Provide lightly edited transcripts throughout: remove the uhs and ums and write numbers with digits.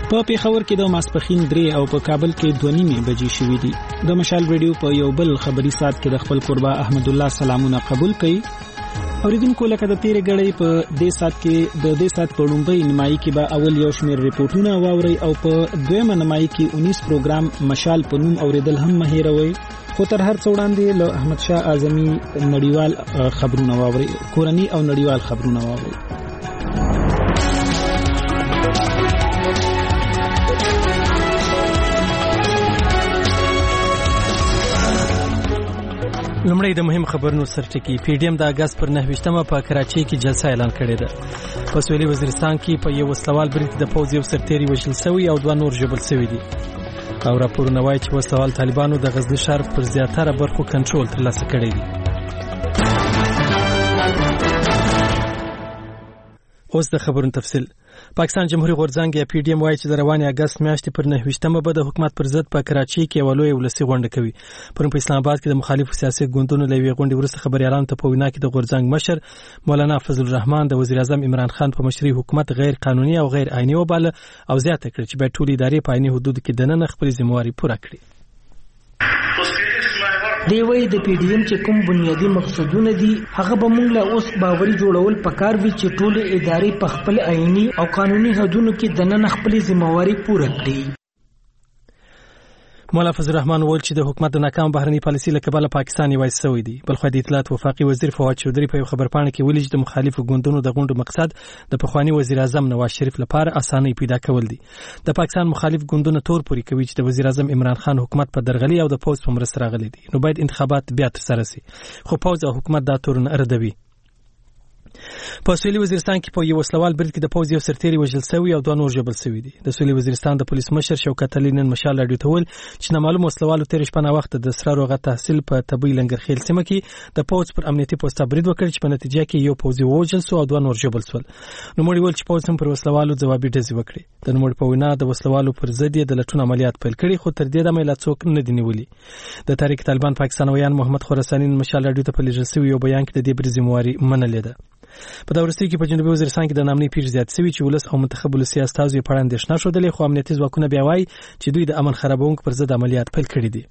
په پیښور کې د ماسپخین 3 او په کابل کې 2:30 بجې شوې دي. د مشال ریډیو په یو بل خبري سات کې د خپل قربا احمد الله سلامونه قبول کړي. اوریدونکو لکه د تیرې غړې په دې سات کې د دې سات په لومړی نیمایي کې به اول یو شمېر ریپورتونه واوري او په دویمه نیمایي کې 19 پروګرام مشال په نوم اوریدل هم مهیروي. خو تر هر څه وړاندې له احمد شاه اعظمي نړیوال خبرونه واوري، کورني او نړیوال خبرونه واوري. لومړی د مهم خبرونو سرټکی. پی ډی ایم د اگست پر 9 په کراچۍ کې جلسه اعلان کړې ده. په سویلي وزیرستان کې په یو وسلوال برید د پوځ یو سرتیری وژل شوی او 2 نور ژوبل شوی دي. او راپورونه وایي چې وسلوال طالبانو د غزنی ښار پر زیاتره برخو کنټرول ترلاسه کړی دی. اوس د خبرونو تفصیل. پاکستان جمهوریت غورځنګ یا پی ډی ایم وایي چې د روانې اگست میاشتې پر 9 به د حکومت پر ضد په کراچۍ کې یو لوی ولسي غونډه کوي. پرون په اسلام آباد کې د مخالفو سیاسي ګوندونو له یوې غونډې وروسته خبريالانو ته په وینا کې د غورځنګ مشر مولانا فضل الرحمن د وزیر اعظم عمران خان په مشرۍ حکومت غیر قانوني او غیر آئینی وباله او زیاته کړ چې باید ټول ادارې په آئینی حدودو کې دننه خپل ذمہواری پوره کړي. دی وی د پی ډی ایم چې کوم بنیادی مقصدونه دي هغه به موږ له اوس باوري جوړول پکار وي چې ټول ادارې په خپل آئینی او قانوني حدودو کې دننه خپل ذمہواری پوره کړي. مولانا فضل الرحمن وویل چې د حکومت د ناکام بهرنی پالیسي له کبله پاکستان یوازې شوی دی. بلخو د اطلاعات وفاقي وزیر فواد چودري په خبرپاڼه کې ویلي چې د مخالفو ګوندونو د غونډو مقصد د پخوانی وزیر اعظم نواز شریف لپاره اسانۍ پیدا کول دي. د پاکستان مخالف ګوندونه تور پوري کوي چې د وزیر اعظم عمران خان حکومت په درغلي او د پوز په مرسته راغلي دي، نو باید انتخابات بیا ترسره شي. خو پوز او حکومت دا تورونه ردوي. په سویلي وزیرستان کې په یو وسلوال برید کې د پوز یو سرتیری وژل شوی او 2 نور ژوبل شوی دي. د سویلي وزیرستان د پولیس مشر شوکت علي نن مشال راډیو ته ویل چې نامعلوم وسلوالو تیر شپه نه وخت د سره روغه تحصیل په طبي لنګرخیل سیمه کې د پوز پر امنیتي پوسټ برید وکړ چې په نتیجه کې یو پوزي وژل شو او 2 نور ژوبل شول. نو مړي ول چې پوز هم پر وسلوالو ځوابي ډزې وکړي. د نوموړي په وینا د وسلوالو پر ضد د لټون عملیات پیل کړي، خو تر دې دمه لا څوک نه دي نیولي. د تحریک طالبان پاکستانویان محمد خراساني مشال راډیو ته په لېږل شوی یو بیان کې د دې برید ذمہواری منلې ده. په دا ورستۍ کې په جنوبي وزیرستان کې د نامنۍ پیر زیات شوی چې ولس او منتخب ولسي استازو یې په اړه اندېښنه ښودلې، خو امنیتي ځواکونه بیا وایي چې دوی د امن خرابونکو پر ضد عملیات پیل کړي دي.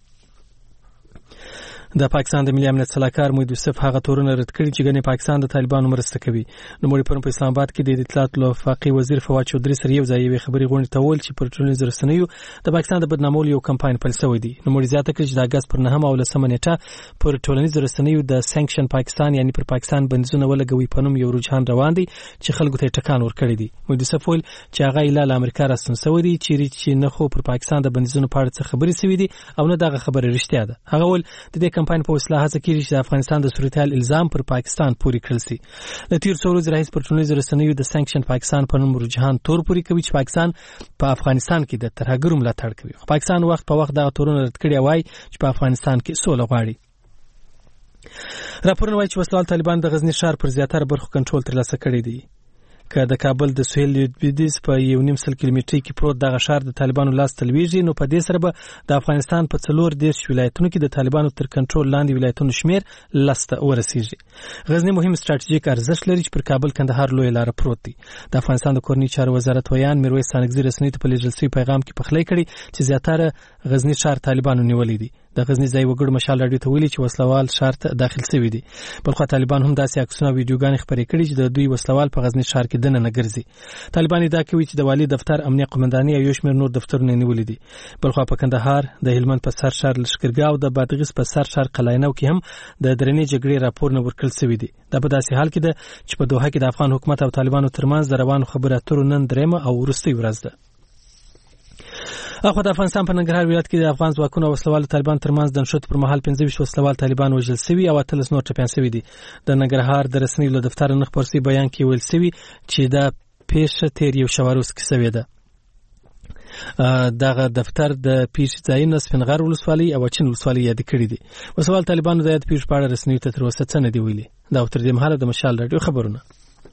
د پاکستان د ملي امنیت صلاحکار موحد یوسف هغه تورونه رد کړي چې ګنې پاکستان د طالبانو مرسته کوي. نو مړي پرون په اسلام آباد کې د اطلاعات وفاقي وزیر فواد چودري سره یو ځای یوې خبري غونډې ته ویل چې پر ټولنیزو رسنیو د پاکستان د بدنامولو یو کمپاین پیل شوی دی. نو مړي زیاته کړي چې د اگست پر 9 او 10 نیټه پر ټولنیزو رسنیو د سانکشن پاکستان یعنی پر پاکستان بندیزونه ولګوي په نوم یو رجحان روان دی چې خلکو ته ټکان ورکړي دي. موحد یوسف ویل چې هغه له امریکا راستون شوی دی چې نه خو پر پاکستان د بندیزونو په اړه څه خبري شوی دي او نه دغه خبره رښتیا ده. هغه ویل د دې کمپاین په وسیله هڅه کوي چې افغانستان د صورتحال الزام پر پاکستان پوری کړل شي. د تیر څو ورځې راهیسې پر ټولنیزو رسنیو د سانکشن پاکستان په نوم رجحان تور پوری کوي چې پاکستان په افغانستان کې د ترهګرو ملاتړ کوي. پاکستان وخت په وخت دا تورونه رد کړي وای چې په افغانستان کې سوله غواړي. راپورونه وایي چې وسلوال طالبان د غزنی ښار پر زیاتره برخو کنټرول ترلاسه کړی دی. که د کابل د سهیل لویدیځ په 1.5 کیلومتري کې پروت دغه ښار د طالبانو لاس تلویږي، نو په دې سره به د افغانستان په 14 ولایتونو کې د طالبانو تر کنټرول لاندې ولایتونو شمیر لسته ورسیږي. غزنی مهم ستراتیژیک ارزښت لري چې پر کابل کندهار لوی لار پروت دی. د افغانستان د کورنۍ چارو وزارت ویان میرویس سانګزي رسنۍ ته په لېږل شوی پیغام کې پخلی کړي چې زیاتره غزنی ښار طالبانو نیولې دي. د غزنی ځای وګړو مشال راډیو ته ویلي چې وسلوال ښار ته داخل شوی دي. بلخو طالبان هم داسې عکسونه او ویډیوګانې خپرې کړي چې د دوی وسلوال په غزنی ښار کې دننه ګرځي. طالبان دا کوي چې د والی دفتر، امنیه قومنداني او یو شمېر نور دفترونه نیولې دي. بلخو په کندهار، د هلمند په سر ښار لشکرګاه او د بادغیس په سر ښار قلاینو کې هم د درنې جګړې راپورونه ورکړل شوي دي. دا په داسې حال کې ده چې په دوحه کې د افغان حکومت او طالبانو ترمنځ د روانو خبرو اترو نن درېمه او وروستۍ ورځ ده. اخو د افغانستان په ننګرهار ولایت کې د افغان ځواکونو او وسلوال طالبان ترمنځ د نښتو پر مهال 15 وسلوال طالبان وژل شوي او 13 نور ټپیان شوي دي. د ننګرهار د رسنیو له دفتر نه خبر شوی بیان کې ویل شوی چې دا پیښه تیر یو شواروس کې شوې ده. دغه دفتر د پیښې ځایونه سپینغر ولسوالۍ او چین ولسوالۍ یاد کړي دي. وسوال طالبانو د یاد پیښې په اړه رسنیو ته تر اوسه څه نه دی ویلي. دا تر دې مهاله د مشال راډیو خبرونه.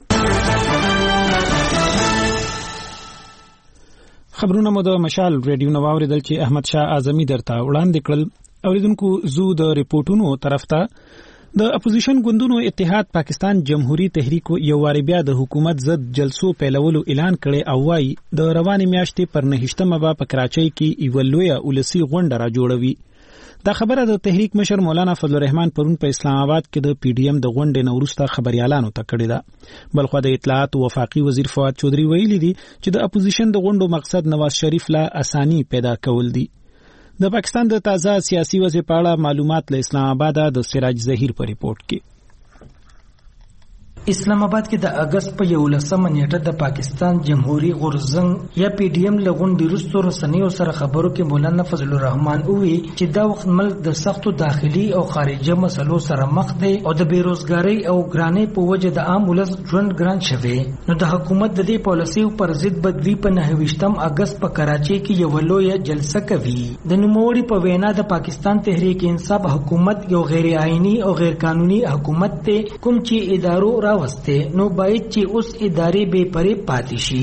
خبرونه مو د مشال ریډیو نو اوریدل چې احمد شاه اعظمي درته وړاندې کړل. اوریدونکو زو د ریپورتونو طرف ته د اپوزیشن ګوندونو اتحاد پاکستان جمهوریت تحریک یو واری بیا د حکومت ضد جلسو پیلولو اعلان کړي او وايي د روانې میاشتې پر 9مه به په کراچۍ کې یو لویه ولسی غونډه را جوړوي. دا خبره د تحریک مشر مولانا فضل الرحمن پرون په اسلام آباد کې د پی ډی ایم د غونډې نورسته خبريالانو ته کړی ده. بلخو د اطلاعات او وفاقي وزیر فواد چودري ویلي دي چې د اپوزیشن د غونډو مقصد نواز شریف لا اساني پیدا کول دي. د پاکستان د تازه سیاسي وضع په اړه معلومات له اسلام آباد د سراج ظهیر په ریپورت کې. اسلام آباد کې د اگست په 11 نیټه د پاکستان جمهوریت غورزنګ یا پی ډی ایم لغونډې وروسته رسنیو سره خبرو کې مولانا فضل الرحمن وویل چې دا وخت ملک د سختو داخلي او خارجي مسلو سره مخ دی او د بیروزګاری او ګرانۍ په وجه د عام ولس ژوند ګران شوی. نو د حکومت د دې پالیسیو پر ضد بدوی په 29 اگست په کراچۍ کې یو لویه جلسه کوي. د نوموړي په وینا د پاکستان تحریک انصاف حکومت یو غیر آئینی او غیر قانوني حکومت ته کوم چې ادارو واسطے نو باید چې اوس ادارې بے پرے پاتې شي.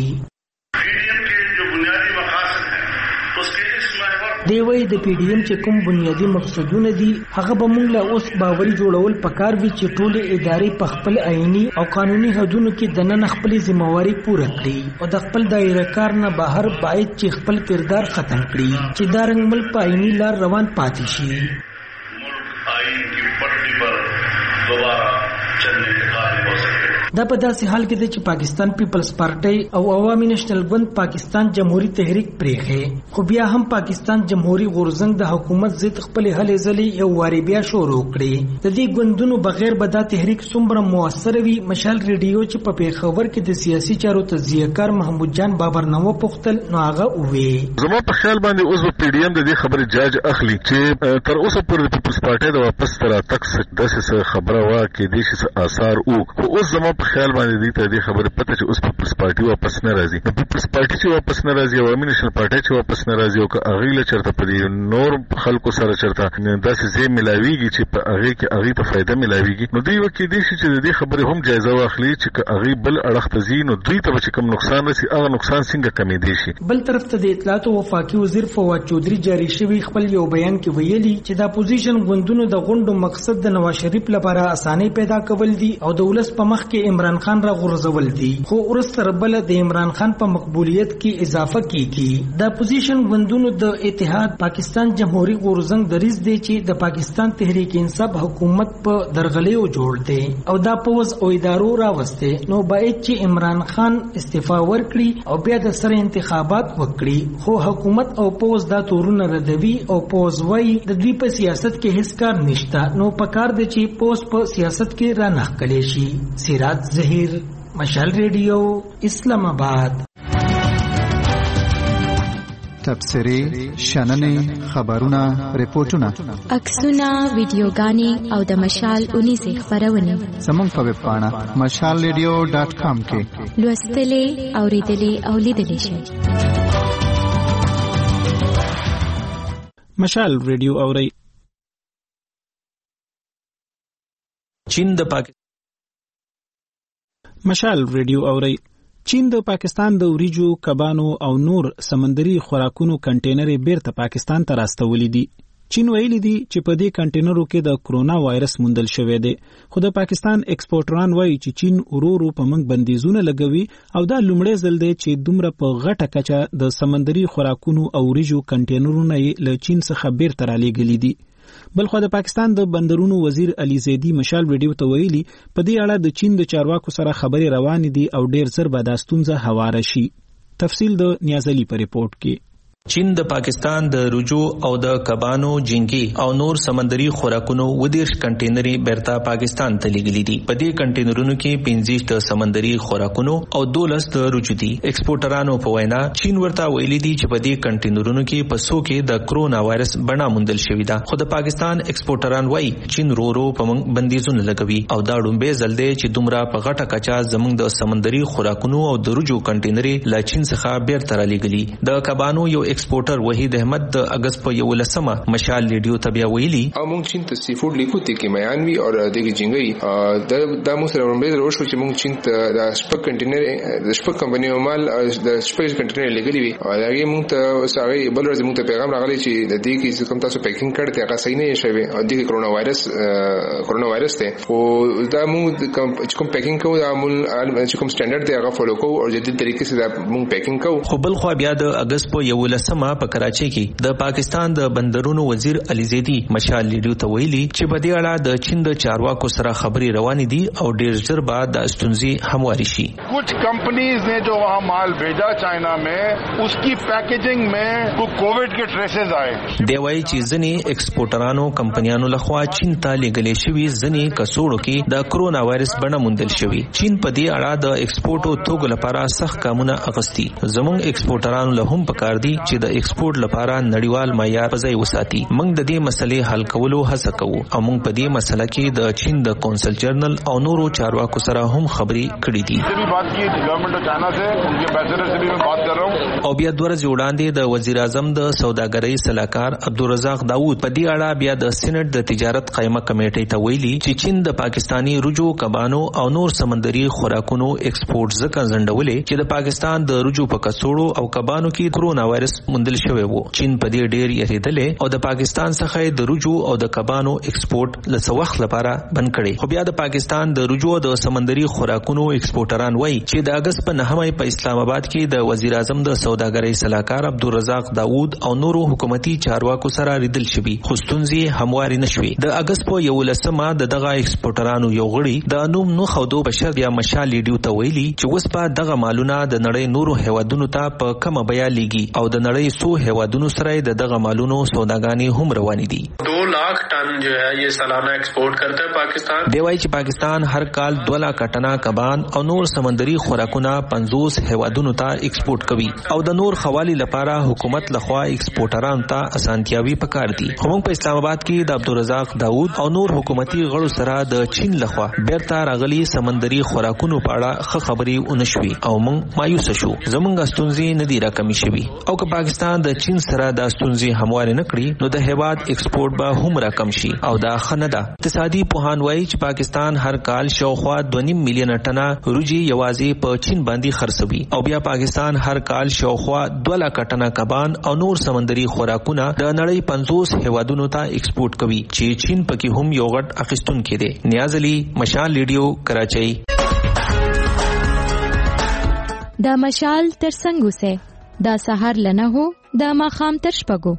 دی وی د پی ډی ایم چې کوم بنیادی مقصدونه دي هغه به موږ له اوس باوري جوړول پکار وي چې ټول ادارې په خپل آئینی او قانوني حدودو کې د نن خپل ذمہواری پوره کړي او د خپل دایره کار نه بهر باید چې خپل کردار ختم کړي چې دا رنګ ملک په آئینی لار روان پاتې شي. ملک آئین کی پٹی پر دوبارہ چلنے کے قابل ہو سکے. دا په داسې حال کې دی چې پاکستان پیپلز پارټي او عوامي نېشنل ګوند پاکستان جمهوریت تحریک پرېخه خو بیا هم پاکستان جمهوریت غورزنګ د حکومت ضد خپل هلې ځلې یو واری بیا شروع کړي. د دې ګوندونو بغیر به دا تحریک څومره موثر وي. مشال ریډیو چې په پیښور کې د سیاسي چارو تجزیه‌کار محمود جان بابر نو پختل نو هغه وې زما په خیال باندې اوس په پی ډی ایم د دې خبرې جاج اخلي چې تر اوسه پورې د پیپلز پارټي د واپس تر تک داسې خبره وا کې دي چې آثار او اوس زما خیال باندې دې ته دې خبره پته چې اوس پیپلز پارټي واپس نه راځي. نو پیپلز پارټي چې واپس نه راځي او عوامي نېشنل پارټي چې واپس نه راځي او که هغه له چرته په دې نور خلکو سره چرته داسې ځای ملاويږي چې په هغه کې هغه ته فائدہ ملاويږي نو دوی وکړي دي چې دې خبره هم جایزه واخلي چې هغه بل اړخ ته ځي نو دوی ته چې کوم نقصان رسي هغه نقصان څنګه کمې دي شي. بل طرف ته د اطلاعات او وفاقي وزیر فواد چودري جاری شوی خپل یو بیان کې ویلي چې د اپوزیشن ګوندونو د غونډو مقصد د نواز شریف لپاره اساني پیدا کول دي او د ولس په مخ کې عمران خان را غورځول دي خو ورسره بل د عمران خان په مقبولیت کې اضافه کیږي. د اپوزیشن ګوندونو د اتحاد پاکستان جمهوریت غورزنګ دریځ دی چې د پاکستان تحریک انصاف حکومت په درغلیو جوړ دی او دا پوز او ادارو راوسته نو باید چې عمران خان استعفا ورکړي او بیا د سره انتخابات وکړي. خو حکومت او پوز دا تورونه ردوي او پوز وای د دوی په سیاست کې هیڅ کار نشته نو پکار دی چې پوز په سیاست کې را نخکلي شي. سراج ظهیر مشال ریڈیو اسلام آباد. تبصرې شننې خبرونه ریپورتونه عکسونه ویډیوګانې او د مشال 19 خبرونه زموږ په ویب پاڼه mashalradio.com کې لوستلې اوریدلې او لیدلې شئ. مشال ریډیو اوري. چین د پاکستان مشال ریډیو اوري. چین د پاکستان د وریجو، کبانو او نور سمندري خوراکونو کنټینرې بیرته پاکستان ته راستولې دي. چین ویلي دي چې په دې کنټینرو کې د کرونا وایرس موندل شوی دی خو د پاکستان ایکسپورټران وایي چې چین ورو په موږ بندیزونه لګوي او دا لومړی ځل دی چې دومره په غټه کچه د سمندري خوراکونو او وریجو کنټینرونه یې له چین څخه بیرته رالیږلي دي. بلخو د پاکستان د بندرونو وزیر علي زیدی مشال ویډیو ته ویلي په دې اړه د چین د چارواکو سره خبرې روانې دي او ډیر زر به دا ستونزه هواره شي. تفصیل د نیازلی په ریپورت کې. چین د پاکستان د رجو او د کبانو، جنګي او نور سمندري خوراکونو ودیرش کنټینري بیرته پاکستان ته لیږلي دي. په دې کنټینرونو کې 15 د سمندري خوراکونو او 12 د رجو دي. ایکسپورټرانو په وینا چین ورته ویلي دي چې په دې کنټینرونو کې په سو کې د کرونا وایرس بڼه موندل شوې ده. خو د پاکستان ایکسپورټران وایي چین ورو په موږ بندیزونه لګوي او دا ډومبه ځل دی چې دومره په غټه کچا زموږ د سمندري خوراکونو او د رجو کنټینري له چین څخه بیرته رالیږلي. د کبانو یو ایکسپورټر وحید احمد د اگست په 11مه مشال ریډیو ته بیا ویلي او موږ چین ته سی فود لیکو ته کې میانوي او د جنګي د موږ سره ورمبه وروښو چې موږ چین ته د شپږ کنټینر د شپږ کمپنیو مال د شپږ کنټینر لګلي وي او هغه موږ ته ساري بل ورځ موږ ته پیغام راغلی چې د دې کې کوم تاسو پیکینګ کړی هغه صحیح نه شوی او د کرونا وایرس ته او دا موږ کوم پیکینګ کوو دا موږ چې کوم سټانډرډ دی هغه فالو کوو او جدي طریقې سره موږ پیکینګ کوو. خو بل خو بیا د اگست په 11مه په کراچۍ کې د پاکستان د بندرونو وزیر علي زیدی مشال ریډیو ته ویلي چې په دې اړه د چین د چارواکو سره خبرې روانې دي او ډېر ژر به د ستونزې همواري شي. कुछ कंपनीज ने जो वहाँ माल भेजा चाइना में उसकी पैकेजिंग में कोविड के ट्रेसेस आए. دی وايي چې ځینې ایکسپورټرانو کمپنیانو لخوا چین ته لېږلې شوي ځینې کڅوړو کې د کرونا وایرس بڼه موندل شوې. چین په دې اړه د ایکسپورټو توګو لپاره سخت ګامونه اخیستي. زموږ ایکسپورټرانو له هم پکار دي چې د ایکسپورټ لپاره نړیوال معیار په ځای وساتي. موږ د دې مسلې حل کولو هڅه کوو او موږ په دې مسله کې د چین د کونسل جنرال او نورو چارواکو سره هم خبرې کړې دي. او بیا د ورځې وړاندې د وزیر اعظم د سوداګرۍ سلاکار عبدالرزاق داوود په دې اړه بیا د سېنات د تجارت قائمه کمیټې ته ویلي چې چین د پاکستانی رجو کبانو او نور سمندري خوراکونو ایکسپورټ ځکه ځنډولې چې د پاکستان د رجو په کڅوړو او کبانو کې کرونا وایرس موندل شوی وو. چین په دې ډېر یریدلې او د پاکستان څخه د رجو او د کبانو ایکسپورټ لڅ وخت لپاره بند کړي. خو بیا د پاکستان د رجو او د سمندري خوراکونو ایکسپورټران وایي چې د اگست په 9مه په اسلام آباد کې د وزیر اعظم د سوداګرۍ سلاکار عبدالرزاق داوود او نورو حکومتي چارواکو سره ریدل شوي خو ستونزې همواري نشوي. د اگست په 11مه دغه ایکسپورټرانو یو غړي د نوم نو خودو بشر یا مشال ریډیو ته ویلي چې اوس په دغه مالونه د نړۍ نورو هیوادونو ته په کمه بیا لیږي او د نړۍ سو هیوادونو سره د دغه مالونو سوداګانې هم روانې دي. 2 लाख टन जो है ये सालाना एक्सपोर्ट करता है पाकिस्तान. دی وايي چې پاکستان هر کال 2 लाख ټنه کبان او نور سمندري خوراکونه 50 هیوادونو ته ایکسپورټ کوي او د نور حوالی لپاره حکومت لخوا ایکسپورټرانو ته اسانتیاوي پکار دي. هم په اسلام آباد کې د عبدالرزاق داوود او نور حکومتي غړو سره د چین لخوا بیرته راغلي سمندري خوراکونو په اړه خبرې ونشوي او موږ مایوس شو. زموږ ستونزې نه دي راکمې شوي او که پاکستان د چین سره د ستونزې همواري نه کړي نو د هیواد ایکسپورټ به هم راکم شي او دا خنه ده. اقتصادي پوهان وایي چې پاکستان هر کال شاوخوا 2.5 میلیون ټنه روجي یوازې په چین باندې خرڅوي او بیا پاکستان هر کال شاوخوا 2 लाख ټنه کبان او نور سمندري خوراکونه د نړۍ 50 هیوادونو ته ایکسپورټ کوي چې چین پکې هم یو غټ اخیستونکو دی. نیاز علي مشال ریډیو کراچۍ. دا مشال تر څنګه سه دا سحر لنه هو دا ماخام تر شپګو.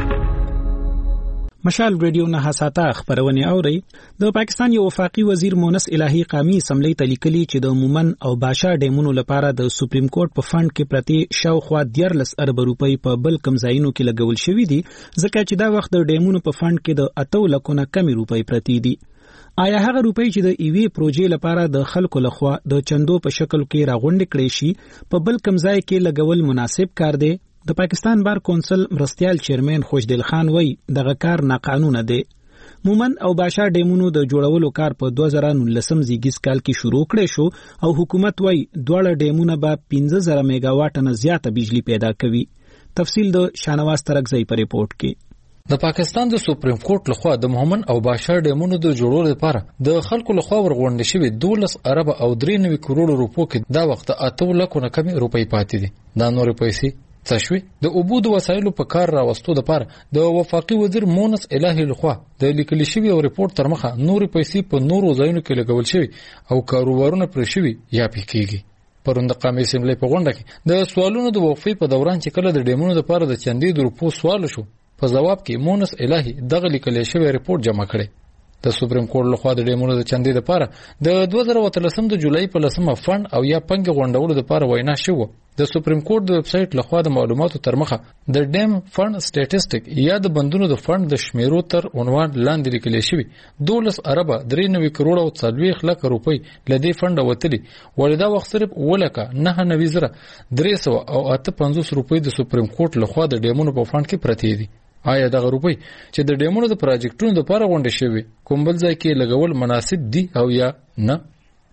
مشال ریډیو نه حساته خبرونه اوري. د پاکستان یو وفاقي وزیر مونس الهی قامی اسمبلی ته لیکلي چې د مومن او باشا ډیمونو لپاره د سپریم کورټ په فند کې پرتی شاوخوا 14 ارب روپۍ په بل کم ځایونو کې لګول شوې دي ځکه چې دا وخت د ډیمونو په فند کې د 8 لکه نه کمی روپۍ پرتی دي. آیا هغه روپۍ چې د ایوي پروژې لپاره د خلکو لخوا د چندو په شکل کې راغونډ کړي شي په بل کم ځای کې لګول مناسب کار دی؟ د پاکستان بار کونسل مرستيال چیرمن خوشدل خان وای دغه کار ناقانونه دی. مومن او باشا ډیمونو د جوړولو کار په 2019 زیږیز کال کې شروع کړی شو او حکومت وای دواړه ډیمونه به 15000 میگاواټ نه زیاته بجلی پیدا کوي. تفصیل د شانواز ترکزئی په ریپورت کې. د پاکستان د سپریم کورټ لخوا د مومن او باشا ډیمونو د جوړولو لپاره د خلکو لخوا ورغونډه شوی 12 ارب او 93 کروڑ روپو کې دا وخت 8 لکه نه کمی روپۍ پاتې دي. دا نور پیسې تشوي د عبود وسایلو په کار راوستو لپاره د وفاقي وزیر مونس الهی لخوا د لیکل شوی او ریپورت تر مخه نور پیسې په نورو ځایونو کې لګول شوی او کاروبارونه پر شوی یا پکېږي. پروند قومي اسمبلی په غونډه کې د سوالونو د وقفې په دوران چې کله د ډیمونو لپاره د چندې د روپو سوال شو په جواب کې مونس الهی دغه لیکل شوی ریپورت جمع کړي. د سپریم کورټ لخوا د ډیمونو د چندې لپاره د 2013 د جولای په 10مه فند او یا پنګ غونډولو لپاره وینا شوه. د سپریم کورټ د ویب سټ لخوا د معلوماتو تر مخه د ډیم فند سټیټسټیک یا د بندونو د فند د شمیرو تر عنوان لاندې لیکل شوی 12 ارب 93 کروڑ او 40 لک روپۍ لدی فند وتلی ولدا وخت صرف ولکه 99300 او 850 روپۍ د سپریم کورټ لخوا د ډیمونو په فند کې پرتی دي. آیا دغه روپۍ چې د ډیمونو د پروجیکټونو لپاره غونډه شوی کوم بل ځای کې لګول مناسب دي او یا نه؟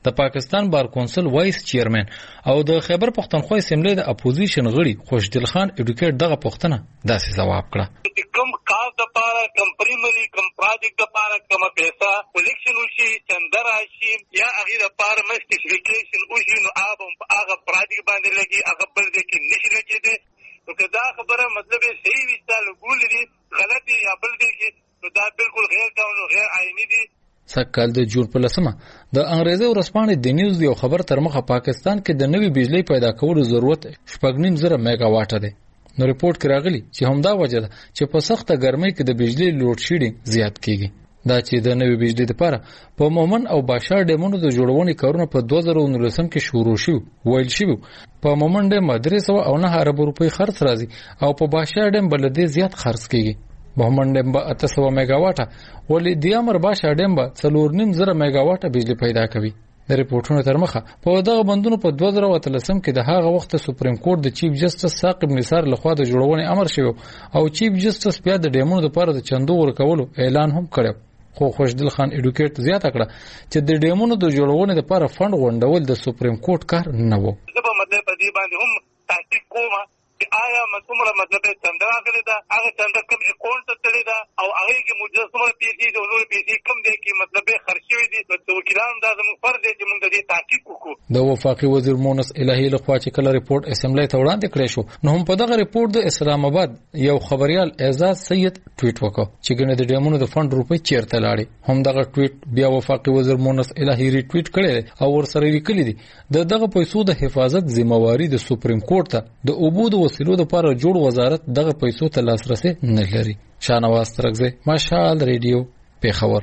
د پاکستان بار کونسل وایس چیرمن او د خیبر پختونخوا اسمبلی د اپوزیشن غړي خوشدل خان اډوکیټ دغه پوښتنه داسې جواب کړه کم کار د پاره کم پریمری کم پروجیکټ د پاره کم پیسہ کلیکشن وشي چندر راشي یا هغه د پاره مسټیفیکیشن وشي نو هغه پروجیکټ باندې لګي هغه بل دې کې نشي لګیدي نو کدا خبره مطلب صحیح وشتل ګول دي غلطي یا بل دي کې نو دا بالکل غیر قانوني غیر آئینی دي. سکهال د جون په لسمه د انګریزي ورسپانې د نیوز یو خبر تر مخه پاکستان کې د نوې بجلی پیدا کولو ضرورت 9.5 میگا واټ دی. نو ریپورت کې راغلی چې همدا وجه ده چې په سخته ګرمۍ کې د بجلی لوډ شیډینګ زیات کیږي. دا چې د نوې بجلی لپاره په مومن او باشا ډیمونو د جوړونې کارونه په 2019 کې شروع شو ویل شو. په مومن ډیم 309 ارب روپۍ خرڅ راځي او په باشا ډیم بلدې زیات خرڅ کیږي. مومن ډیم به 800 میگا واټه ولې د امر باشا ډیم به 4.5 میگا واټه بجلی پیدا کوي. د ریپورتونو تر مخه په دغه بندونو په 2013 کې د هغه وخت سپریم کورټ د چیف جسټس ثاقب نثار لخوا د جوړونې امر شوی او چیف جسټس بیا د ډیمونو لپاره د چندو ورکولو اعلان هم کړو. خو خوشدل خان اډوکیټ زیاته کړه چې د ډیمونو د جوړونې لپاره فند غونډول د سپریم کورټ کار نه و. زه په مطلب په دې باندې هم تحقیق کوم چې آیا مسومره مطلب څنګه راغلی دا هغه څنګه کوم اکاونټ ته تللی دا او هغه کې مجسمه پیسې د نور پیسې کم دی کې مطلب خرچوي دي د وکیلانو دا زموږ فرض دی چې موږ د دې تحقیق وکړو. د وفاقي وزیر مونس الهی لخوا چې کله ریپورت اسمبلی ته وړاندې کړی شو نو هم په دغه ریپورت د اسلام آباد یو خبريال اعزاز سید ټویټ وکړ چې ګنې د ډیمونو د فند روپۍ چیرته لاړې. هم دغه ټویټ بیا وفاقي وزیر مونس الهی ریټویټ کړی او ورسره لیکلی دي دغه پیسو د حفاظت ذمہواری د سپریم کورټ ته د عبود وسیلو لپاره جوړ وزارت دغه پیسو ته لاسرسي نه لري. شانواز ترغزه مشال ریډیو پیښور.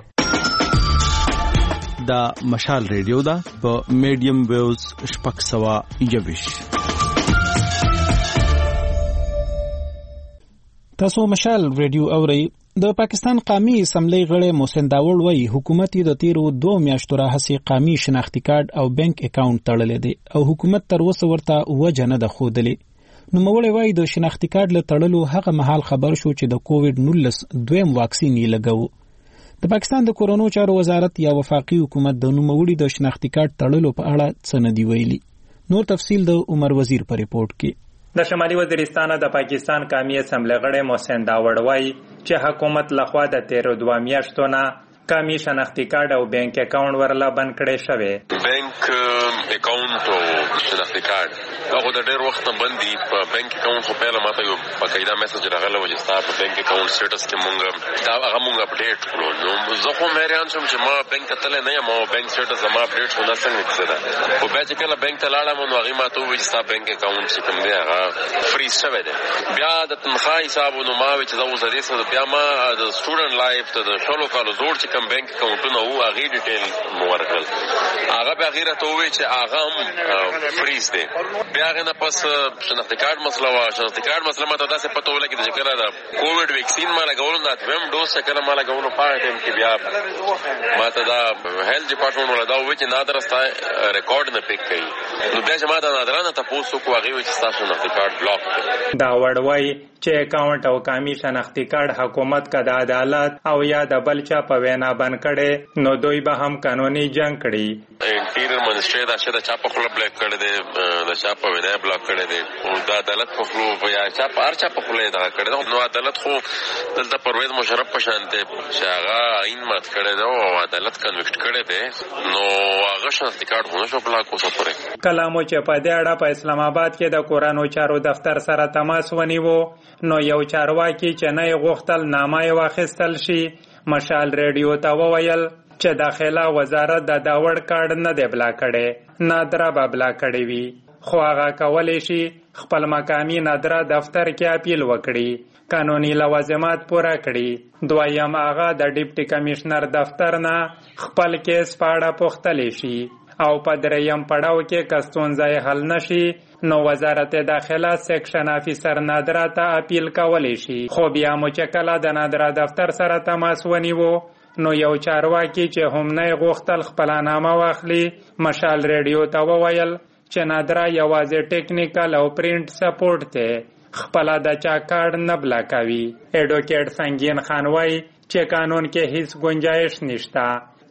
دا مشال ریډیو دا په میډیم ویوز شپږ سوه یویش. تاسو مشال ریډیو اورئ. د پاکستان قومي اسمبلی غړی محسن داوړ وایي حکومت د تیرو 2 میاشتو راهیسې قومي شناختی کارت او بانک اکاونټ تړلی دی او حکومت تر اوسه ورته وجه نه ده ښودلې. نو مولوی وایي د شناختی کارت له تړلو هغه مهال خبر شو چې د کووډ 19 دویم واکسین یې لګاوه. د پاکستان د کورونو چارو وزارت یا وفاقي حکومت د نوموړي د شناختی کارت تړلو په اړه څه نه دی ویلي. نور تفصیل د عمر وزیر په ریپورت کې. د شمالي وزیرستان د پاکستان قومي اسمبلی غړی محسن داوړ وایي چې حکومت لخوا د تیرو 2 میاشتو نه قومي شناختی کارت او بانک اکاونټ ورلا بند کړی شوی. بانک اکاونټ او شناختی کارت هغه د ډېر وخت بند دي. په بانک اکاونټ خو پیله ماته یو باقاعده میسج راغلی و چې ستا په بانک اکاونټ سټیټس کې مونږ دا هغه مونږ اپډیټ کړو. نو زه خو حیران شوم چې ما بانک ته تللی نه یم او بانک سټیټس زما اپډیټ شو نه څنګه کیسه ده. خو بیا چې کله بانک ته لاړم نو هغې ماته وویل چې ستا بانک اکاونټ چې کوم دی هغه فریز شوی دی. بیا د تنخوا حساب نو ما وویل چې زه اوس د دې څه بیا ما د سټوډنټ لایف ته د شلو کالو زوړ چې کوم بانک اکاونټونه وو هغې ډیټیل مو ورکړل. هغه بیا هغې راته وویل چې هغه هم فریز دی. بیا هغې نه پس شناختی کارت مسله وه. شناختی کارت مسله ماته داسې پته ولګېده چې کله د کووډ ویکسین ما لګولو دا دویم ډوز چې کله ما لګولو په هغه ټایم کې بیا ماته دا هیلث ډپارټمنټ والا دا وویل چې نادره ستا ریکارډ نه پک کوي. نو بیا چې ما د نادره نه تپوس وکړو هغې وویل چې ستا شناختی کارت بلاک دی. داوړ وایي چې اکاونټ او قومي شناختی کارت حکومت که د عدالت او یا د بل چا په وینا بند کړي نو دوی به هم قانوني جنګ کړي. انټیریئر منسټري دا چې د چا په خوله بلاک کړی دی د چا په وینا بلاک کړی دی او د عدالت په خلو یا چا په هر چا په خوله دغه کړی دی. نو عدالت خو دلته پرویز مشرف په شان دی چې هغه آئین مات کړی دی او عدالت کنویکټ کړی دی نو هغه شناختی کارت خو نشو بلاک اوسه پورې. کله مو چې په دې اړه په اسلام آباد کې د کورونو چارو دفتر سره تماس ونیو نو یو چارواکي چې نه غوښتل نامه یې واخیستل شي مشال ریډیو ته وویل چې داخله وزارت د داوړ کارت نه دی بلا کړی نادره به بلا کړی وي خو هغه کولی شي خپل مقامی نادره دفتر کې اپیل وکړي قانوني لوازمات پوره کړي. دویم هغه د ډیپټي کمشنر دفتر نه خپل کیس په اړه پوښتلی شي او په دریم پړاو کې که ستونزه حل نشي نو وزارت داخله سیکشن افیسر نادره ته اپیل کولی شي. خو بیا مو چې کله د نادره دفتر سره تماس ونیو نو یو چارواکي چې هم نه غوښتل خپله نامه واخلي مشال ریډیو ته وویل چې نادره یوازې ټیکنیکل او پرینټ سپورټ دی خپله د چا کارت نه بلا کوي. ایډوکیټ سنگین خان وایي چې قانون کې هیڅ گنجایش نشته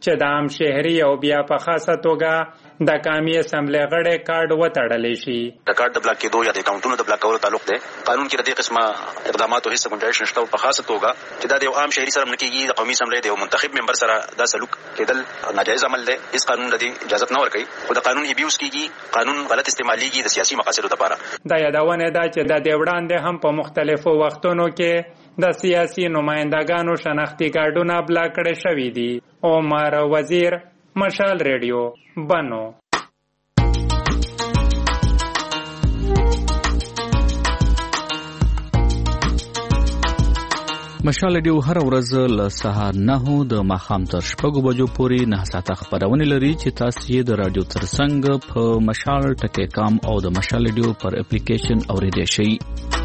چې د عام شهري او بیا په خاصه توګه د قومي اسمبلی غړي کارت وتړلی شي. د کارت د بلاک کېدو یا د اکاونټونو د بلاک کولو تعلق دی. قانون کې د دې قسمه اقداماتو هیڅ ګنجایش نشته. په خاصه توګه چې دا د عام شهري سره نکېږي، د قومي اسمبلی د منتخب ممبر سره دا سلوک کېدل ناجایز عمل دی. هیڅ قانون د دې اجازه نه ورکوي. خو د قانون ابیوز کېږي، قانون غلط استعمالېږي د سیاسي مقاصدو لپاره. دا یادونه ده چې د دې وړاندې هم په مختلفو وختونو کې د سیاسي نمائندګانو شناختی کارتونه بلاک کړي شوي دي. عمر وزیر، مشال ریډیو، بنو. مشال ریډیو هر ورځ له سهار 9 د ماښام تر 6 بجو پورې 9 ساعته خبرونه لري چې تاسو یې د رادیو ترڅنګ په مشال.com او د مشال ریډیو پر اپلیکیشن اوریدئ شئ.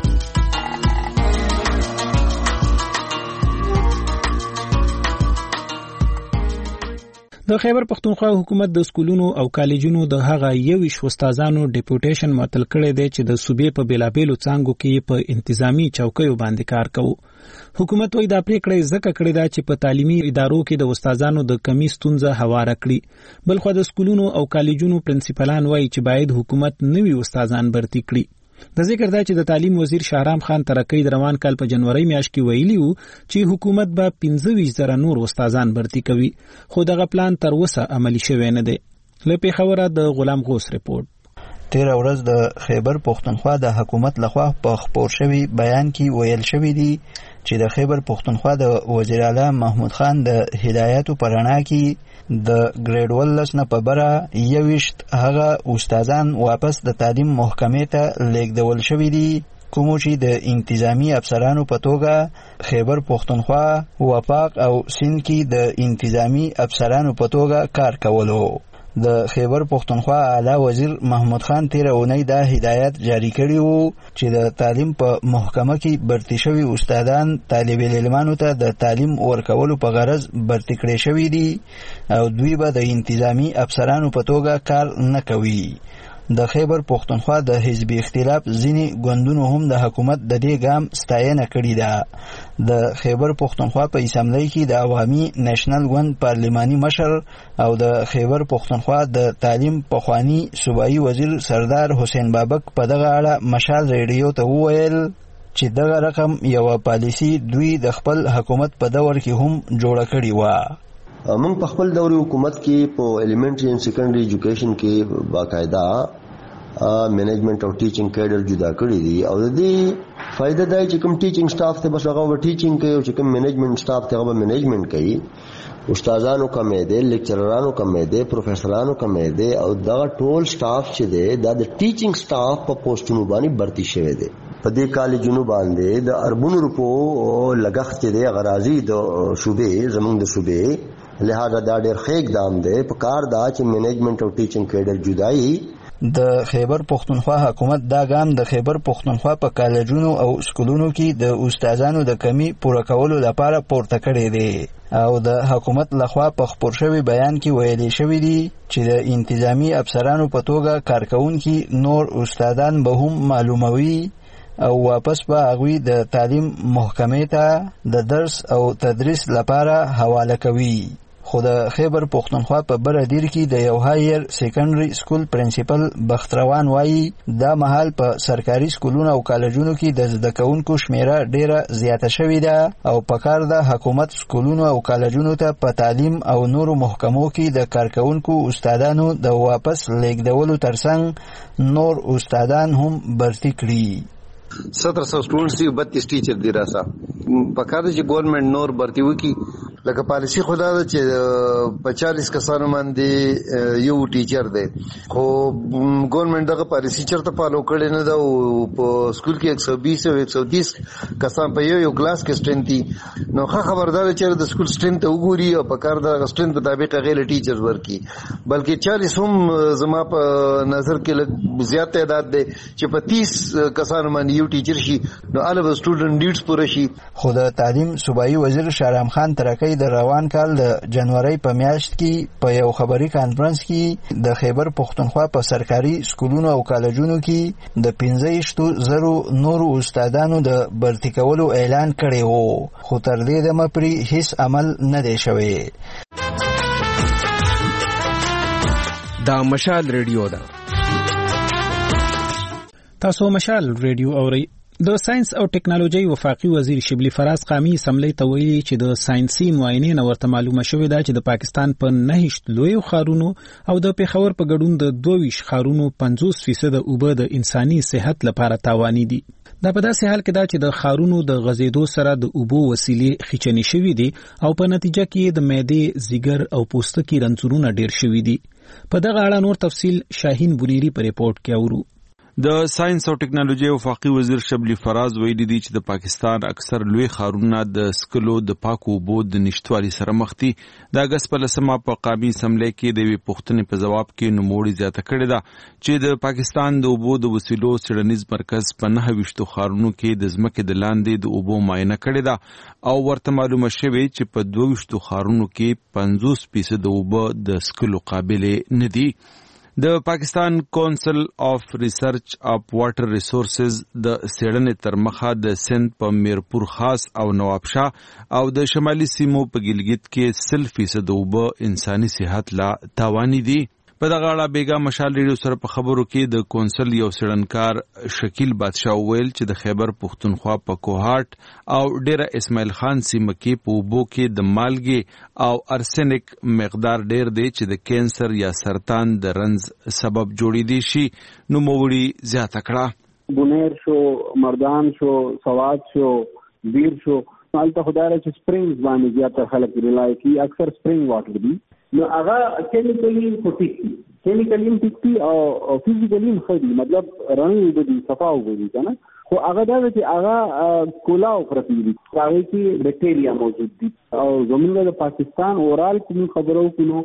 د خیبر پختونخوا حکومت د سکولونو او کالجونو د هغه 21 استادانو ډیپوټیشن معطل کړی دی چې د صوبې په بیلابېلو څانګو کې په انتظامی چوکیو باندې کار کوي. حکومت وایي دا پریکړه ځکه کړې ده چې په تعلیمي ادارو کې د استادانو د کمی ستونزه هواره کړي. بلخو د سکولونو او کالجونو پرنسپلان وایي چې باید حکومت نوي استادان برتي کړي. د ذکر دا چې د تعلیم وزیر شاهرام خان ترکی د روان کال په جنوري میاشت کې ویلي وو چې حکومت به 15,000 نور استادان برتي کوي، خو دغه پلان تر اوسه عملي شوی نه دی. له پیښوره د غلام غوث ریپورت. تیر ورځ د خیبر پختونخوا د حکومت لخوا په خبر شوی بیان کې ویل شوی دی چې د خیبر پختونخوا د وزیر اعلی محمود خان د هدایتو پرانا کې د ګریډ 11 نه په بره 21 هغه استادان واپس د تعلیم محکمې ته لیږدول شوي دي کوم چې د انتظامی افسرانو په توګه خیبر پختونخوا، وفاق او سند کې د انتظامی افسرانو په توګه کار کولو. د خیبر پختونخوا اعلی وزیر محمود خان تیر اونۍ دا هدایت جاری کړی وو چې د تعلیم په محکمه کې برتي شوي استادان طالب العلمانو ته د تعلیم ورکولو په غرض برتي کړي شوي دي او دوی به د انتظامی افسرانو په توګه کار نه کوي. د خیبر پختونخوا د حزب اختلاف ځینې ګوندونو هم د حکومت د دې ګام ستاینه کړې ده. د خیبر پختونخوا په اسمبلی کې د عوامي نېشنل ګوند پارلماني مشر او د خیبر پختونخوا د تعلیم پخوانی صوبایي وزیر سردار حسین بابک په دغه اړه مشال ریډیو ته وویل چې دغه رقم یو پالیسی دوی د خپل حکومت په دور کې هم جوړه کړې و. موږ په خپل دوري حکومت کې په ایلیمنټری او سیکنډري ایجوکیشن کې باقاعده مینجمنت او ټیچینګ کیډر جدا کړی دي او د دې فائدہ دا چې کوم ټیچینګ سټاف ته بس هغه ټیچینګ کوي او چې کوم مینجمنت سټاف ته هغه مینجمنت کوي. استادانو کمې دي، لیکچررانو کمې دي، پروفیسورانو کمې دي او دا ټول سټاف چې دی دا د ټیچینګ سټاف په پوسټونو باندې برتي شوی دی. په دې کالجونو باندې د اربونو روپو لګښت چې دی غرازي د صوبې زمونږ د صوبې لہذا دا ډېر ښه اقدام دی. په کار دا چې مینجمنت او ټیچینګ کیډر جدایي. د خیبر پختونخوا حکومت دا ګام د خیبر پختونخوا په کالجونو او سکولونو کې د استادانو د کمی پوره کولو لپاره پورته کړی دی او د حکومت لخوا په خبر شوی بیان کې ویلي شوی دی چې د انتظامی افسرانو په توګه کارکونکي نور استادان به هم معلوموي او واپس به هغوی د تعلیم محکمې ته د درس او تدریس لپاره حواله کوي. خو د خیبر پختونخوا په بره دیر کې د یو هایر سیکنډري سکول پرنسپل بختروان وایي دا مهال په سرکاري سکولونو او کالجونو کې د زده کوونکو شمیره ډیره زیاته شوې ده او پکار ده حکومت سکولونو او کالجونو ته په تعلیم او نورو محکمو کې د کارکونکو استادانو د واپس لیږدولو ترڅنګ نور استادان هم برتي کړي. 1700 स्टूडेंट्स थी 32 टीचर दी रासा पकाده چې ګورنمنت نور برتی وکي لکه پالیسی خدا ده چې 40 کسانو باندې یو ټیچر دی خو ګورنمنت دغه پالیسی چرته فالو کړي نه ده او په سکول کې 120 او 130 کسان په یو کلاس کې سټرنث دي نو خبردار چې د سکول سټرنث وګوري او په کار د سټرنث مطابق غیر ټیچر ورکی بلکې 40 هم زما په نظر کې زیات تعداد دی چې په 30 کسانو باندې یو ټیچر شي نو الوه سټوډنټ ډیټس پوره شي. خو د تعلیم صوبایي وزیر شاهرام خان ترکی د روان کال د جنوري په میاشت کې په یو خبري کانفرنس کې د خیبر پختونخوا په سرکاري سکولونو او کالجونو کې د 15,000 نورو استادانو د برتي کولو اعلان کړی وو خو تر دې دمه پرې هیڅ عمل نه دی شوی. دا مشال ریډیو ده. تاسو مشال ریډیو اورئ. د ساينس او ټکنالوژي وفاقي وزیر شبلی فراز قامی سملې ته ویلي چې د ساينسي معاینې نو ورته معلومه شوې ده چې د پاکستان په 9 لوی خارونو او د پیښور په ګډون د 22 خارونو 50% اوبه د انساني صحت لپاره تاواني دي. دا په داسې حال کې ده چې د خارونو د غزیدو سره د اوبو وسیلې خچنې شوې دي او په نتیجه کې د معدې، ځیګر او پوستکي رنځورونه ډېر شوي دي. په دغه اړه نور تفصیل شاهین بنيري په ریپورت کې اورو. د ساينس او ټکنالوژي وفاقي وزیر شبلی فراز ویلي دی چې د پاکستان اکثر لوی خارونه د سکلو د پاکو اوبو د نشټوالي سره مخ دي. د اگست په لسمه په قومي اسمبلی کې د وی پښتنې په جواب کې نوموړي زیاته کړې ده چې د پاکستان د اوبو د وسیلو څېړنیز مرکز په 9 خارونو کې د ځمکې د لاندې د اوبو معاینه کړې ده او ورته معلومه شوې چې په 22 خارونو کې 50% اوبه د سکلو قابل نه دي. د پاکستان کونسل اف ریسرچ اپ واټر ریسورسز د سیړنې تر مخه د سند په میرپور خاص او نوابشاه او د شمالي سیمو په ګلګت کې 100% اوبه انساني صحت لا تاواني دي. په دغه اړه بیګا مشال ریډیو سره په خبرو کې د کونسل یو سړنکار شکیل بادشاه ویل چې د خیبر پښتونخوا په کوهاټ او ډیره اسماعیل خان سیمه کې په اوبو کې د مالګې او ارسنک مقدار ډیر دی چې د کینسر یا سرطان د رنځ سبب جوړېدی شي. نو موړي زیاته کړه بونیر شو، مردان شو، سوات شو، بیر شو، مالته خدای چې سپرینګز باندې زیاته خلک ریلای کوي، اکثر سپرینګ واټر دی. نو هغه کیمیکلی ټیک دي، کیمیکلی ټیک دي او فزیکلی خدي، مطلب رنګ دې صفاو وي کنه. خو هغه دا چې هغه کولاو پرتی دي، هغه کې بیکټیریا موجود دي او زموږ د پاکستان اورال کوم خبرو کونو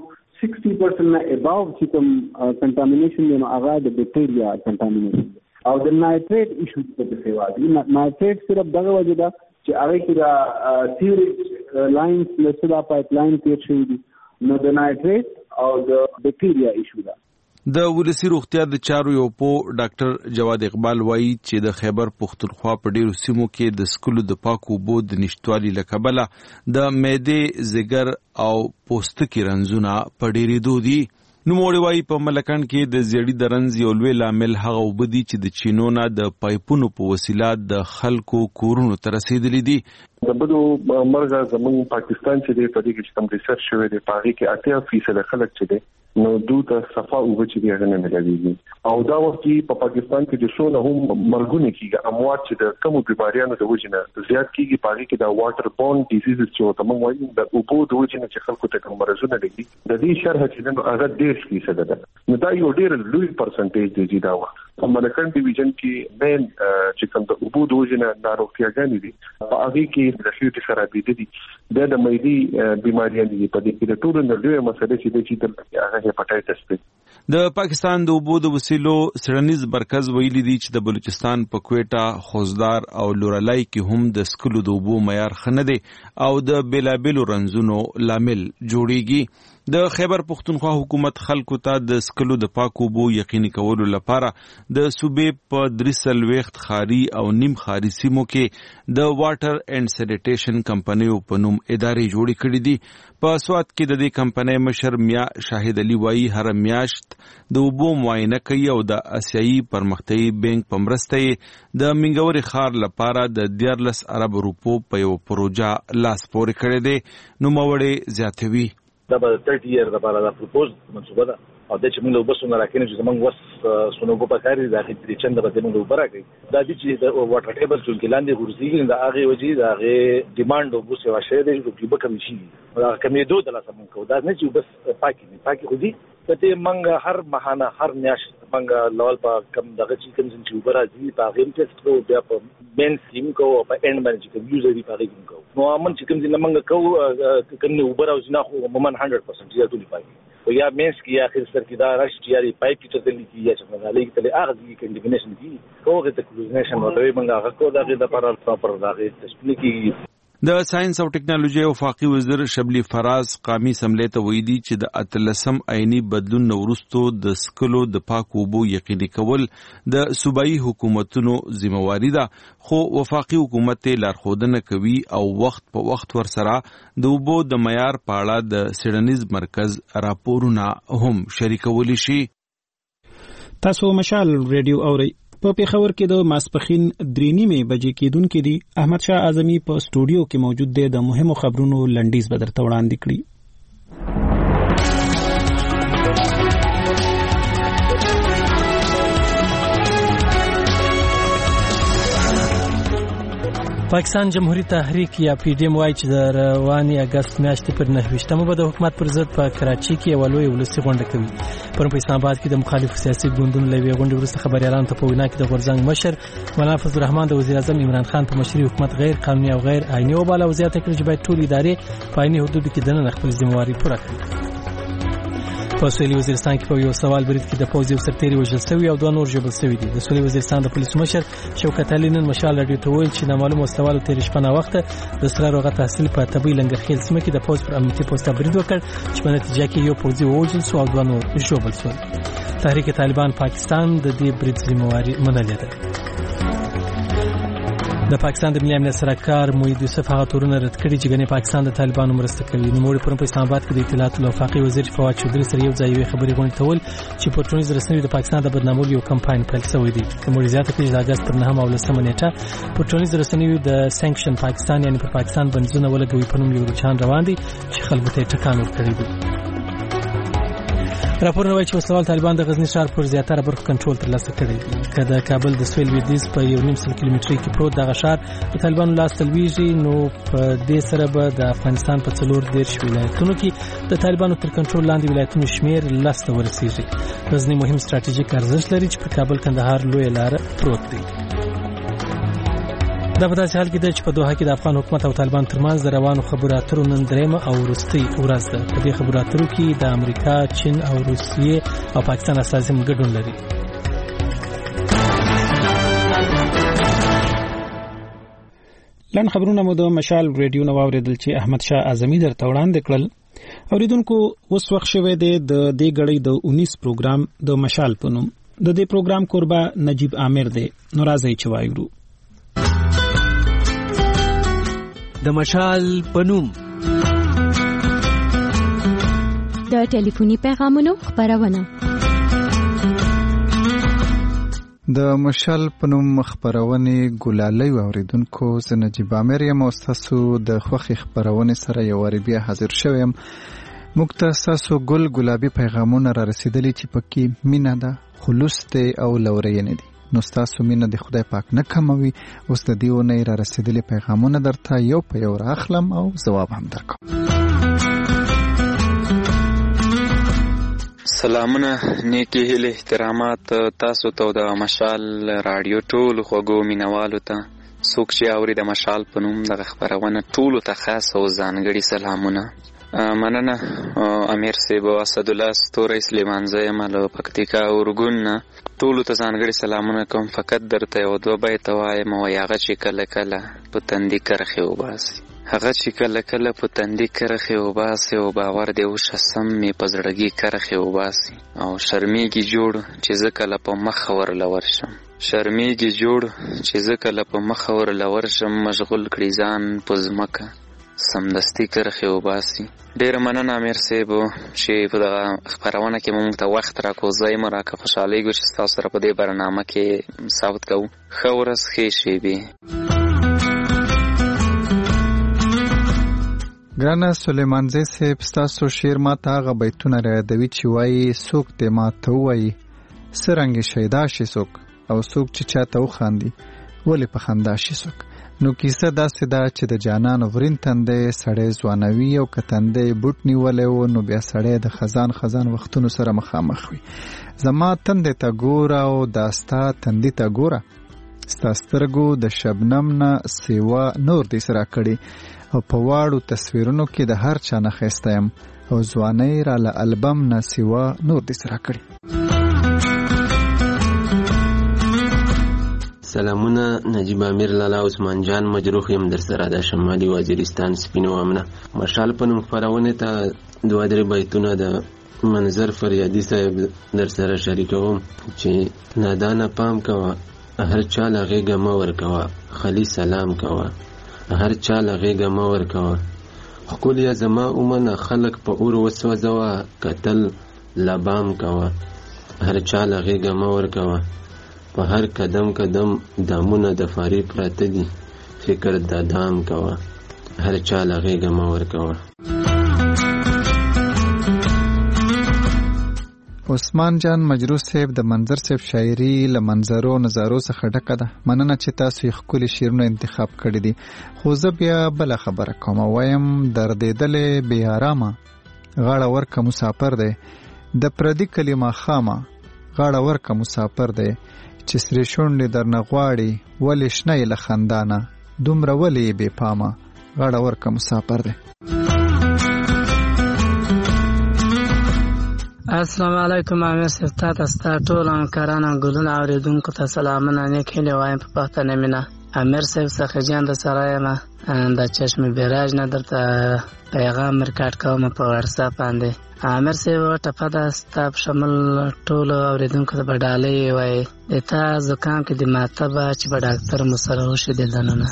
60% نه اباو چې کوم کنټامینیشن دی نو هغه د بیکټیریا کنټامینیشن او د نایټریټ ایشو په سیوا دي. نایټریټ صرف دغه وجه ده چې هغه کې د سیوریج لاینز له صدا پایپ لاین تیر شوی دي، نو د نایټریټ او د بیکټیریا ایشو ده. د ولسی روغتیا د چارو یو پو ډاکټر جواد اقبال وایي چې د خیبر پښتونخوا په ډیرو سیمو کې د سکلو د پاکو اوبو د نشټوالي له کبله د معدې، ځیګر او پوستکي رنځونه په ډیرېدو دي. نوموړي وایي په ملکند کې د زیړي د رنځ یو لوی لامل هغه اوبه دي چې د چینو نه د پایپونو په وسیله د خلکو کورونو ته رسېدلي دي. د بدو مرګه زموږ پاکستان چې دی په دې کې چې کوم ریسرچ شوی دی په هغې کې 80% خلک چې دی نو دوی ته صفا اوبه چې دی هغه نه ملويږي او دا وخت په پاکستان کې چې څونه هم مرګونه کیږي، اموات چې د کومو بیماریانو د وجې نه زیات کیږي، په هغې کې د واټر بورن ډیزیزز چې ورته موږ وایو د اوبو د وجې نه چې خلکو ته کوم مرضونه لګي د دې شرح چې دی نو هغه 10% ده. نو دا یو ډېر لوی پرسنټیج دی دا وخت په ملکند ډیویژن کې مین چې کوم د اوبو د وجې نه ناروغتیاګانې دي په هغې کې د خېټې خرابېدل دي، د معدې بیماریانې دي، په دې کې د ټولو نه لویه مسله چې دی چې هغه هیپاټایټس دی. د پاکستان د اوبو د وسیلو څېړنیز مرکز ویلي دی چې د بلوچستان په کویټه، خوزدار او لورلای کې هم د سکلو د اوبو معیار ښه نه دی او د بیلابیلو رنځونو لامل جوړیږي. د خیبر پښتونخوا حکومت خلکو ته د سکلو د پاکو اوبو یقیني کولو لپاره د صوبې په 3 خاري او نیم خاري سیمو کې د واټر اینڈ سینیټیشن کمپنیو په نوم ادارې جوړې کړې دي. په سوات کې د دې کمپنۍ مشر میا شاهد علي وایي هر میاشت د اوبو معاینه کوي او د اسیایي پرمختیایي بانک په مرسته د منګوري ښار لپاره د 14 ارب روپو په یو پروژه لاس پورې کړی دی. نوموړی زیاتوي دا به 30 year لپاره دا پروپوز منصوبه ده او د چې موږ له بسونو راکینې چې موږ وس سونوګو په کاری د اخیری چند به موږ له برا کوي دا چې د واټر ټیبل چې لاندې ورسیږي د هغه وجې د هغه ډیماند او بوسه واشه دی چې په کمی شي دا کمی دوه د لاسه موږ دا نه چې بس پاکي خو دي ته موږ هر ماهانه هر میاش موږ لول په کم دغه چې کوم چې برا دي په هغه ټیسټ کو بیا په مین سیم کو په اند باندې چې یوزر دی په هغه کو نو امن چې کوم چې موږ کو کوم وبر او جنا خو مومن 100% یا ټولي پاکي او یا مینس کې اخر سر کې دا راشي چې پایپ چې تللی کی یا چې نه لګي تل هغه دي کنډیشن دي کوغه ته کلوزنیشن ورته موږ هغه کو دا د لپاره پراپر دا تشکیل کی. د ساينس او ټکنالوژي وفاقي وزیر شبلی فراز قامي سملې ته ویلي چې د اتلسم عیني بدلون وروسته د سکلو د پاکو اوبو یقیني کول د صوبایي حکومتونو ذمہواری ده، خو وفاقي حکومت لارښودنه کوي او وخت په وخت ورسره د اوبو د معیار په اړه د سیډنیز مرکز راپورونه هم شریکولی شي. تاسو مشال ریډیو اورئ. په پیښور کې د ماسپخین 3:30 بجې کېدونکې دي. احمد شاه اعظمي په سټوډیو کې موجود دی. د مهمو خبرونو لنډیز به درته وړاندې کړي. پاکستان جمهوریت تحریک یا پی ډی ایم وايي چې د رواني اگست میاشتې پر 9 به د حکومت پر ضد په کراچي کې یو لوی ولسي غونډه کوي. پرون په اسلام آباد کې د مخالفو سیاسي ګوندونو له یوې غونډې وروسته خبريالانو ته په وینا کې د غورځنګ مشر مولانا فضل الرحمن د وزیر اعظم عمران خان په مشرۍ حکومت غیر قانوني او غیر آئیني وباله او زیاته کړې چې باید ټول ادارې په آئیني حدودو کې دننه خپل ذمہواری پوره کړي. په سویلي وزیرستان کې په یو سوال برید کې د پوځ یو سرتیری وژل شوی او 2 نور ژوبل شوي دي. د سویلي وزیرستان د پولیسو مشر شوکت علي نن مشال راډیو ته ویل چې نامعلوم وسلوالو تیر شپه نه وخته د سره روغه تحصیل په تبي لنګرخیل سیمه کې د پوځ پر امنیتي پوسټ برید وکړ چې په نتیجه کې یو پوځي وژل شو او 2 نور ژوبل شول. تحریک طالبان پاکستان د دې برید ذمہواری منلې ده. د پاکستان د ملي امنیت سرکار موحد یوسف هغه تورونه رد کړي چې ګنې پاکستان د طالبانو مرسته کوي. نوموړي پرون په اسلام آباد کې د اطلاعات او وفاقي وزیر فواد چودري سره یو ځای یوې خبرې غونډې ته ویل چې په ټولنیز رسنیو د پاکستان د بدنامولو یو کمپاین پیل شوی دی. نوموړي زیاته کړي چې د اګست پر 9 او 10 نیټه په ټولنیز رسنیو د سانکشن پاکستان یعنی پر پاکستان بندیزونه ولګوي په نوم یو رجحان روان دی چې خلکو ته ټکان ورکړی دی. راپورونه وايي چې وسلوال طالبان د غزنی ښار پر زیاتره برخو کنټرول ترلاسه کړی دی. که د کابل د سویل لویدیځ په 1.5 کیلومتري کې پروت دغه ښار د طالبانو لاس ته لویږي، نو په دې سره به د افغانستان په 14 ولایتونو کې د طالبانو تر کنټرول لاندې ولایتونو شمیر 10 ته ورسیږي. غزنی مهم ستراتیژیک ارزښت لري چې په کابل کندهار لوی لار پروت دی. دا په داسې حال کې ده چې په دوحه کې د افغان حکومت او طالبان ترمنځ د روانو خبرو اترو نن درېمه او وروستۍ ورځ ده. په دې خبرو اترو کې د امریکا، چین او روسیې او پاکستان استازي ګډون لري. لن خبرونه مو د مشال ریډیو نو اوریدل چې احمد شاه اعظمي درته وړاندې کړل. اوریدونکو اوس وخت شوه د دې غړې د 19 پروګرام د مشال په نوم. د دې پروګرام قربا نجیب عامر دی. نو راځي چې وایو د مشال پنوم د ټلیفوني پیغامونو خبرونه. د مشال پنوم خبرونه ګلالۍ اوریدونکو زه نجیب عامر یم او تاسو د خوخي خبرونه سره یو وری بیا حاضر شوم. موږ تاسو ګل ګلابي پیغامونه را رسیدلی چې پکې مینه ده، خلوص ده او لوري نه دي. نو تاسو مینه د خدای پاک نه کموي. اوس د دیونه را رسیدلی پیغامونه درته یو په یو راخلم او جواب هم درکوم. سلامونه، نیکی هیله احترامات تاسو ته د مشال رادیو ټول خوږو مینوالو ته. څوک چې اوري د مشال په نوم دغه خبرونه ټولو ته خاص او ځانګړي سلامونه. مننه امیر صاحب او اسد الله ستوري سلیمان زایم له پکتیکا اورګون ټولو ته ځانګړي سلامونه کوم. فقط درته یو دوه بیت وایم او هغه چې کله کله په تندې کرخه وباسي، هغه چې کله کله په تندې کرخه وباسي او باور دې وشه سم می پزړګي کرخه وباسي او شرمېږي جوړ چې زه کله په مخ ورلور شم، شرمېږي جوړ چې زه کله په مخ ورلور شم، مشغول کړي ځان په ځمکه سمدستي کرخه وباسي. ډیر مننه امیر صاحب چې په دغه خبرونه کې موږ ته وخت راکوځای مو راکه خوشاله ګو چې تاسو سره په دې برنامه کې ثابت کوو. خورس خې شي به ګرانه سلیمان زی صاحب تاسو شعر ما ته غ بیتونه را دوي چې وایي څوک دې ما ته وایي سرنګ شیدا شي څوک او څوک چې چاته وخاندي ولې په خندا شي څوک. نو کیسه داسې ده چې د جانان ورین تندې سړی ځوانوي او کتندې بوټ نیولې و نو بیا سړی د خزان وختونو سره مخامخ وي. زما تندې ته ګوره او داستا تندې ته ګوره، ستا سترګو د شبنم نه سیوا نور دې سره کړي او په واړو تصویرونو کې د هر چا نه ښایسته یم او ځوانۍ را له البم نه سیوا نور دې سره کړي. سلامونه نجیب امیر لالا عثمان جان مجروح یم در سره د شمالي وزیرستان سپینو امنه مشال په نوم خپرونه ته دوه درې بیتونه د منظر فریادي صاحب در سره شریکوم چې نادانه پام کوه هر چا لغېږه مه ورکوه خلی سلام کوه هر چا لغېږه مه ورکوه ښکليه زما اومنه خلک په اور وسوځوه کتل لبام کوه هر چا لغېږه مه ورکوه په هر قدم قدم دامونه د فاری پراته دي فکر د دام کوه هر چا لغېږه مه ورکوه. عثمان جان مجروح صاحب د منظر صاحب شاعري له منظرو نظارو څخه ډکه ده. مننه چې تاسو یې ښکلي شعرونه انتخاب کړي دي. خو زه بیا بله خبره کوم، وایم دردېدلې بې ارامه غاړه ورکه مسافر دی، د پردي کلي ماښامه غاړه ورکه مسافر دی، چې سرې شونډې درنه غواړي ولې شنه یې له خندانه دومره ولې یې بې پامه غاړه ورکه مسافر دی. السلام علیکم امیر صاحب، تاسو ته ټول همکاران او ګلونه اوریدونکو ته سلامونه نیک هیلې وایم په پښتنه مینه. امیر صاحب څخه جان د سره یم د چشم بیراج نه درته پیغام ریکارډ کوم په واتساپ باندې. امیر صاحب ټپه ده ستا په شمول ټولو اوریدونکو ته به ډالۍ وایي د تا زکام کې د ماته به چې به ډاکټر مو سره وشي د دننه.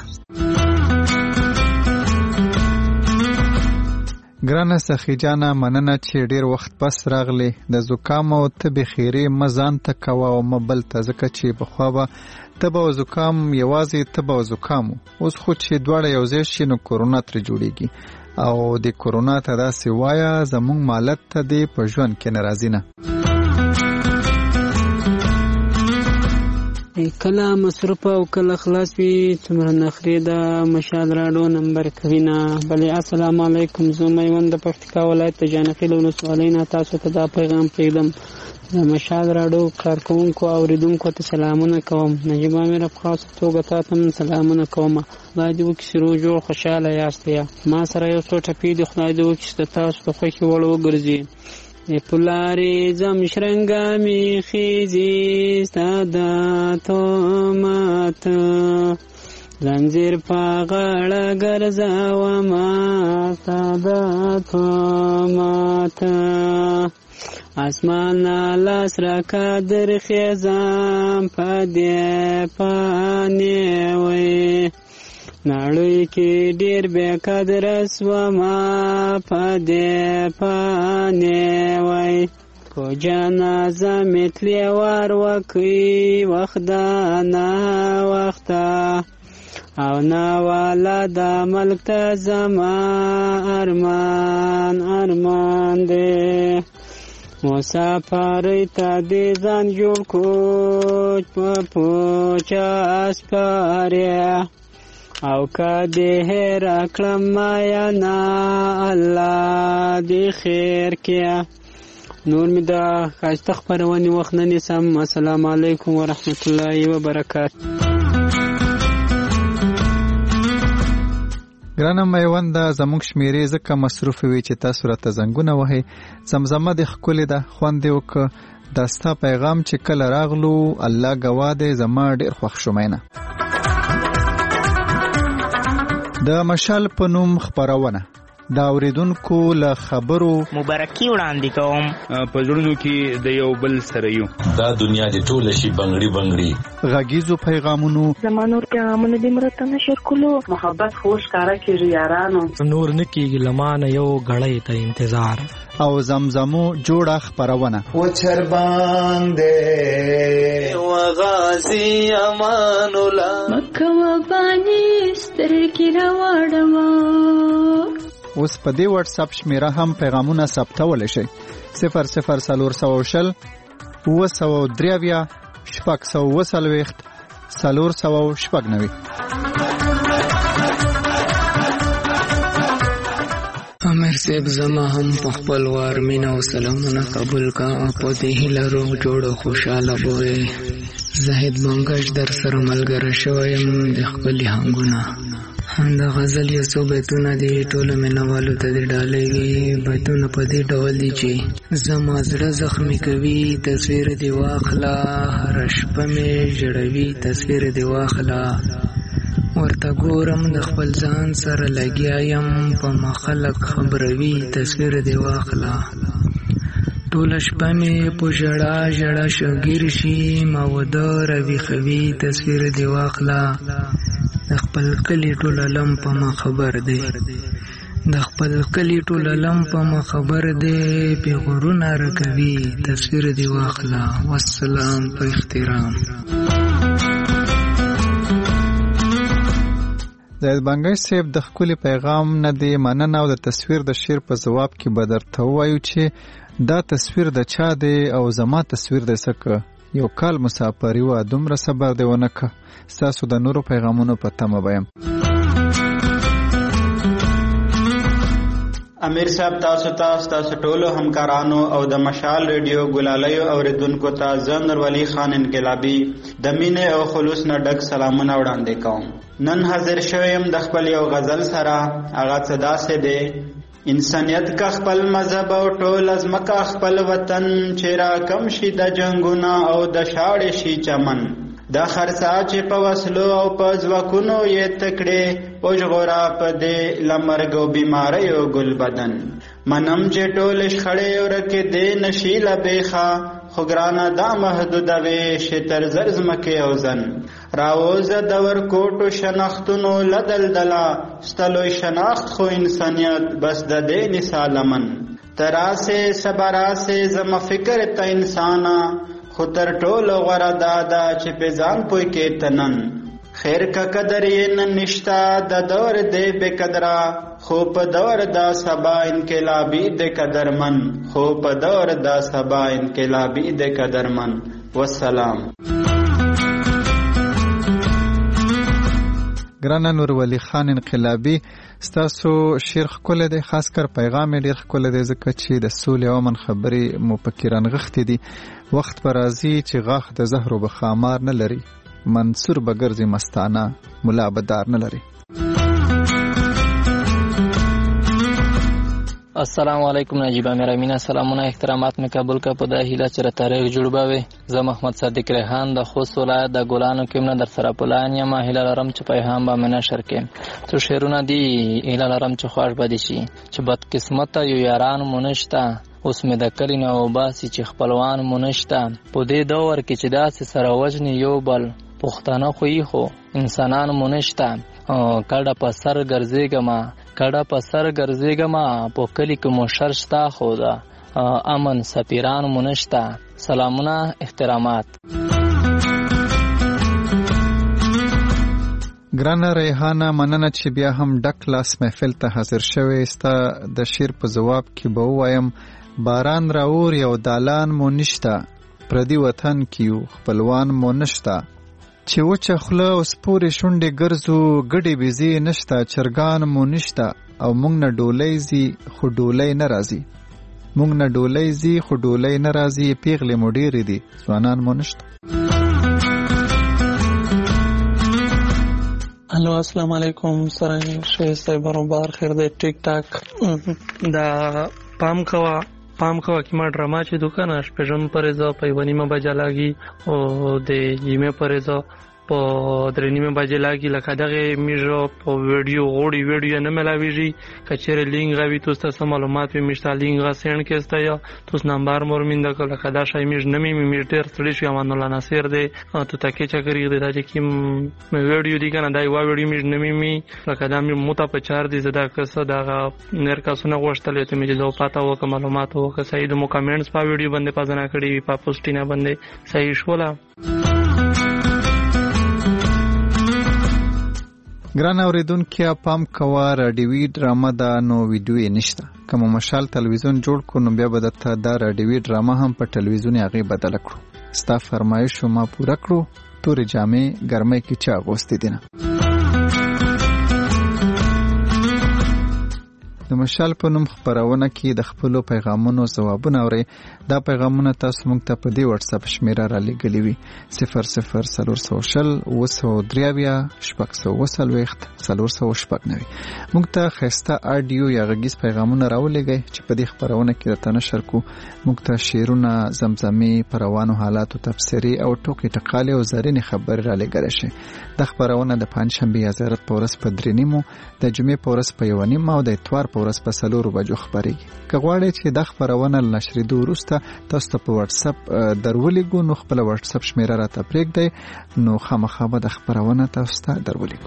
ګرانه سخی جانه مننه چې ډیر وخت پس راغلی. د زکام او تبې خیرې مزان ته کوه او مبل ته، ځکه چې بخوا به تبه او زکام یوازې تبه او زکام، اوس خو چې دواړه یو ځای شي نو کورونا ترې جوړیږي. او د کورونا ته داسې وایه زمونږ مالت ته دې په ژوند کې ناراضي نه. کله مصروف او کله خلاص وي څومره نخرې د مشال راډیو نمبر کوي نه. بلې السلام علیکم، زه میوند د پکتیکا ولایت د جانقیل ولسوالۍ نه تاسو ته دا پیغام پرېږدم. د مشال راډیو کارکوونکو او اوریدونکو ته سلامونه کوم. نجیب امیر په خاصه توګه تا ته سلامونه کوم. خدای دې وکړي چې روغ جوړ خوشحاله یاست. ما سره یو څو ټپې دي، خدای دې وکړي چې تاسو د خوښې وړ وګرځي. پلاری زم شرنگا می خیزی ستادا تو مات زنجیر پا غاڑا گرزاو ما ستادا تو مات اسمان لاس را کادر خیزام پا دی پانی وی نړۍ کې ډېر بې قدره سومه په دې پانې وای په جنازه مې تلې ور وکړي وخت ده نه وخته او ناواله د ملک ته زما ارمان دی مسافرۍ ته دې ځان جوړ کوچ په پوچه اسپارې او که دې هېر کړم مایا نه الله دې خیر کړه. نور مې د ښایسته خپرونې وخت نه نیسم. السلام علیکم ورحمت الله وبرکاته. ګرانه میونده زموږ شمیرې ځکه مصروفې وي چې تاسو راته زنګونه وهئ. زمزمه دې ښکلې ده، خوند دې وکړه. دا ستا پیغام چې کله راغلو الله ګواه دی زما ډېر خوښ شو مینه. د مشال په نوم خپرونه دا اوریدونکو له خبرو مبارکي وړاندې کوم. په زړونو کې د یو بل سره یو، دا دنیا دې ټوله شي بنګړي بنګړي. غږیزو پیغامونو زمانور پیغامونه دې مرته نشر کولو، محبت خوش کارا کېږي یارانو، نور نه کېږي لمانه یو غړې ته انتظار. او زمزمو جوړه خپرونه و چرباندې و غازی امان الله مکه و بانی سترګې راوړم. اوس په دې واتس اپ شمیره هم پیغامونه ثبتولی شئ. 00440 923 640 490. امیر صاحب زما هم په خپل وار مینا او سلامونه قبول کا په دې هیله روغ جوړ خوشاله بوې. زاهد منګش در سره ملګری شویم د خپل هنګونه د غزل یو څو بیتونه دي ټولو مینوالو ته دې ډالېږي. بیتونه په دې ډول دي چې زما زړه زخمي کوي تصویر دې واخله، هره شپه مې ژړوي تصویر دې واخله. ورته ګورم د خپل ځان سره لګیا یم، په ما خلک خبروي تصویر دې واخله. ټوله شپه مې په ژړا ژړا شوګیر شي، ما وده راویښوي تصویر دې واخله. د خپل کلي ټول علم په ما خبر دی، د خپل کلي ټول علم په ما خبر دی، پیغورونه راکوي تصویر دې واخله. والسلام په احترام. زید بنګای صاحب د ښکلي پیغام نه دی مننه او د تصویر د شعر په ځواب کې به درته ووایو چې دا تصویر د چا دی او زما تصویر دی څکه یو کال مسافري وه دومره صبر دی ونه که. ستاسو د نورو پیغامونو په تمه به یم. امیر صاحب تاسو ټولو همکارانو او د مشال ریډیو ګلالیو اوریدونکو ته زه نورولي خان انقلابي د مینې او خلوص نه ډک سلامونه وړاندې کوم. نن حاضر شویم د خپل یو غزل سره. هغه څه داسې دی: انسانیت کا خپل مذهب او ټول ازمکه خپل وطن، چې را کم شي د جنگونه او د شاړې شي چمن. دا خرڅا چې په وسلو او په ځواکونو یې تکړې وژغورا په دې لمرګ او بیماریو ګل بدن. منم چې ټول شخړې ورکې دې نشي له بیخه، خو ګرانه دا محدوده وې چې تر زر ځمکې او زن. راووزه د ورکوټو شناختونو له دلدله، ستلوی شناخت خو انسانیت بس د دې نثال من. تراسې صبراسې زما فکر ته انسانه، خو تر ټولو غوره دا ده چې په ځان پوی کې تنن. خیر کا قدر یې نن نشته د دور دې بې قدره، خو په دور دا سبا انقلابي د قدرمن، خو په دور دا سبا انقلابي د قدرمن. والسلام. ګرانه نورولي خان انقلابي، ستاسو شعر ښکلی دی، خاص کر پیغام یې ډېر ښکلی دی ځکه چې د سولې او امن خبرې مو پکې رانغښتې دي. وخت به راځي چې غاښ د زهرو به خامار نه لري، منصور به ګرځي مستانه، ملا به دار نه لري. السلام علیکم نجیب امیر امینه، سلامونه احترامات می قبول کا په د هیله چې تاریخ جوړبوي. زه محمد صادق ریحان د خوست ولایت د ګلانو کې نه در سره پلان یم. هیله لرم چې پیغام به مې نشر کړم. څو شعرونه دي هیله لرم چې خوښ بد شي. چې بد قسمت یو یاران مونږته، اوس مې د کلی نه وباسي چې خپلوان مونږته. په دې دور کې چې داسې سره وجنې یو بل پښتانه خو یې خو انسانان مونږته. کډه په سر ګرځېږم په کلی کې مو شر شته، خو دا امن سفیران مو نشته. سلامونه احترامات. ګرانه ریحانه، مننه چې بیا هم ډک لاس محفل ته حاضر شوې. ستا د شعر په ځواب کې به ووایم: باران راور یو دالان مو نشته، پردي وطن کې یو خپلوان مو نشته. چې وچه خوله او سپورې شونډې ګرځو، ګډې بیزې نشته، چرګان مو نشته. او مونږ نه ډولۍ ځي خو ډولۍ نه راځي، مونږ نه ډولۍ ځي خو ډولۍ نه راځي. پیغلې مو ډېرې دي، ځوانان مو نشته. الو السلام علیکم. سره ښایسته برابر خیر دی. ټیک ټاک دا پام کوه که ما ډراما چې دوکانه شپږم پرېزه په 1:30 بجه لاګي او د یمه پرېزه په 3:30 بجه لاګي. لکه دغه میژو په ویډیو نه ملاویږي. کچره لینک غوي تاسو معلومات به مشته لینک غسن کېسته یا تاسو نمبر مورمنده کله کدا شای میژ نمی میټر سړي شو امان الله ناصر دی ته تکي چکرې دی چې کیم ویډیو دی کنه دای وا ویډیو میژ نمی می لکه دا می موته په 4 دی زدا کسه دا نر کاسونه غوښتلې ته می جو پاتا وک معلومات وک صحیح د مو کمنټس په ویډیو باندې پازنه کړی په پوسټینه باندې صحیح شولا. ګران اوریدونکو پام کوه، راډیوي ډرامه دا نو ویډیو نشته. کوم مشال تلویزیون جوړ کو نو بیا به دته دا راډیوي ډرامه هم په تلویزیون هغه بدل کړو. ستا فرمایش ما پوره کړو. تورې جامې ګرمۍ کې چا غوستې دي نه. د مشال په نوم خبرونه کې د خپل پیغامونو ځوابونه اوري. دا پیغامونه تاسو موږ ته په دې واتس اپ شمیره را لګلې وي 0040 موږ ته خسته اډیو یا غږیز پیغامونه راولېږئ چې په دې خبرونه کې راته نشر کو. موږ ته شعرونه، زمزمې، پروانو حالات او تفسیری او ټوکې ټقالې او زرینې خبرې را لګل شي. د خبرونه د پنځشنبه یا زیارت په ورځ په 3:30، د جمعې په ورځ په 1:30 او د اتوار په ورځ په 4 بجو خبرېږي. که غواړئ چې د خبرونه نشریدو وروسته تاسو ته په واتس اپ درولېږو نو خپل واتس اپ شمیره راته پرېږدئ نو خامخا به د خبرونه تاسو ته درولېږو.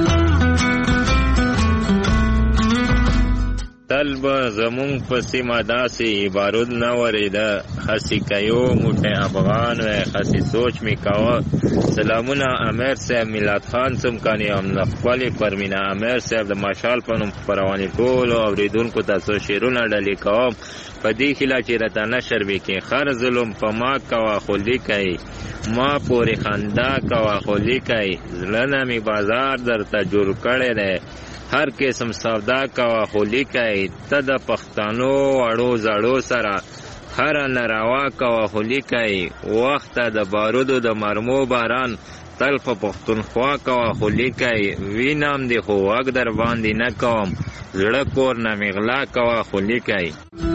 تل به زمونږ په سیمه داسې بارود نه ورېده، خسي کیو موټی افغان وی خسي سوچ می کوه. سلامونه امیر صاحب، میلاد خان څمکني هم د خپلې پرمینه امیر صاحب د مشال په نوم خپرونې ټولو اورېدونکو ته څو شعرونه ډالې کوم. په دې هیله چې راته نشر وکړي. خر ظلم په ما کوه خو لیکئ، ما پورې خندا کوه خو لیکئ. زړه نه مې بازار درته جوړ کړی دی، هر قسم سودا کوه خو لیکئ. ته د پښتنو وړو زړو سره هره ناروا کوه خو لیکئ. وخت د بارودو د مرمو باران تل په پښتونخوا کوه خو لیکئ. وینم دې خو وګ در باندې نه کوم، زړه کور نه مې غلا کوه خو لیکئ.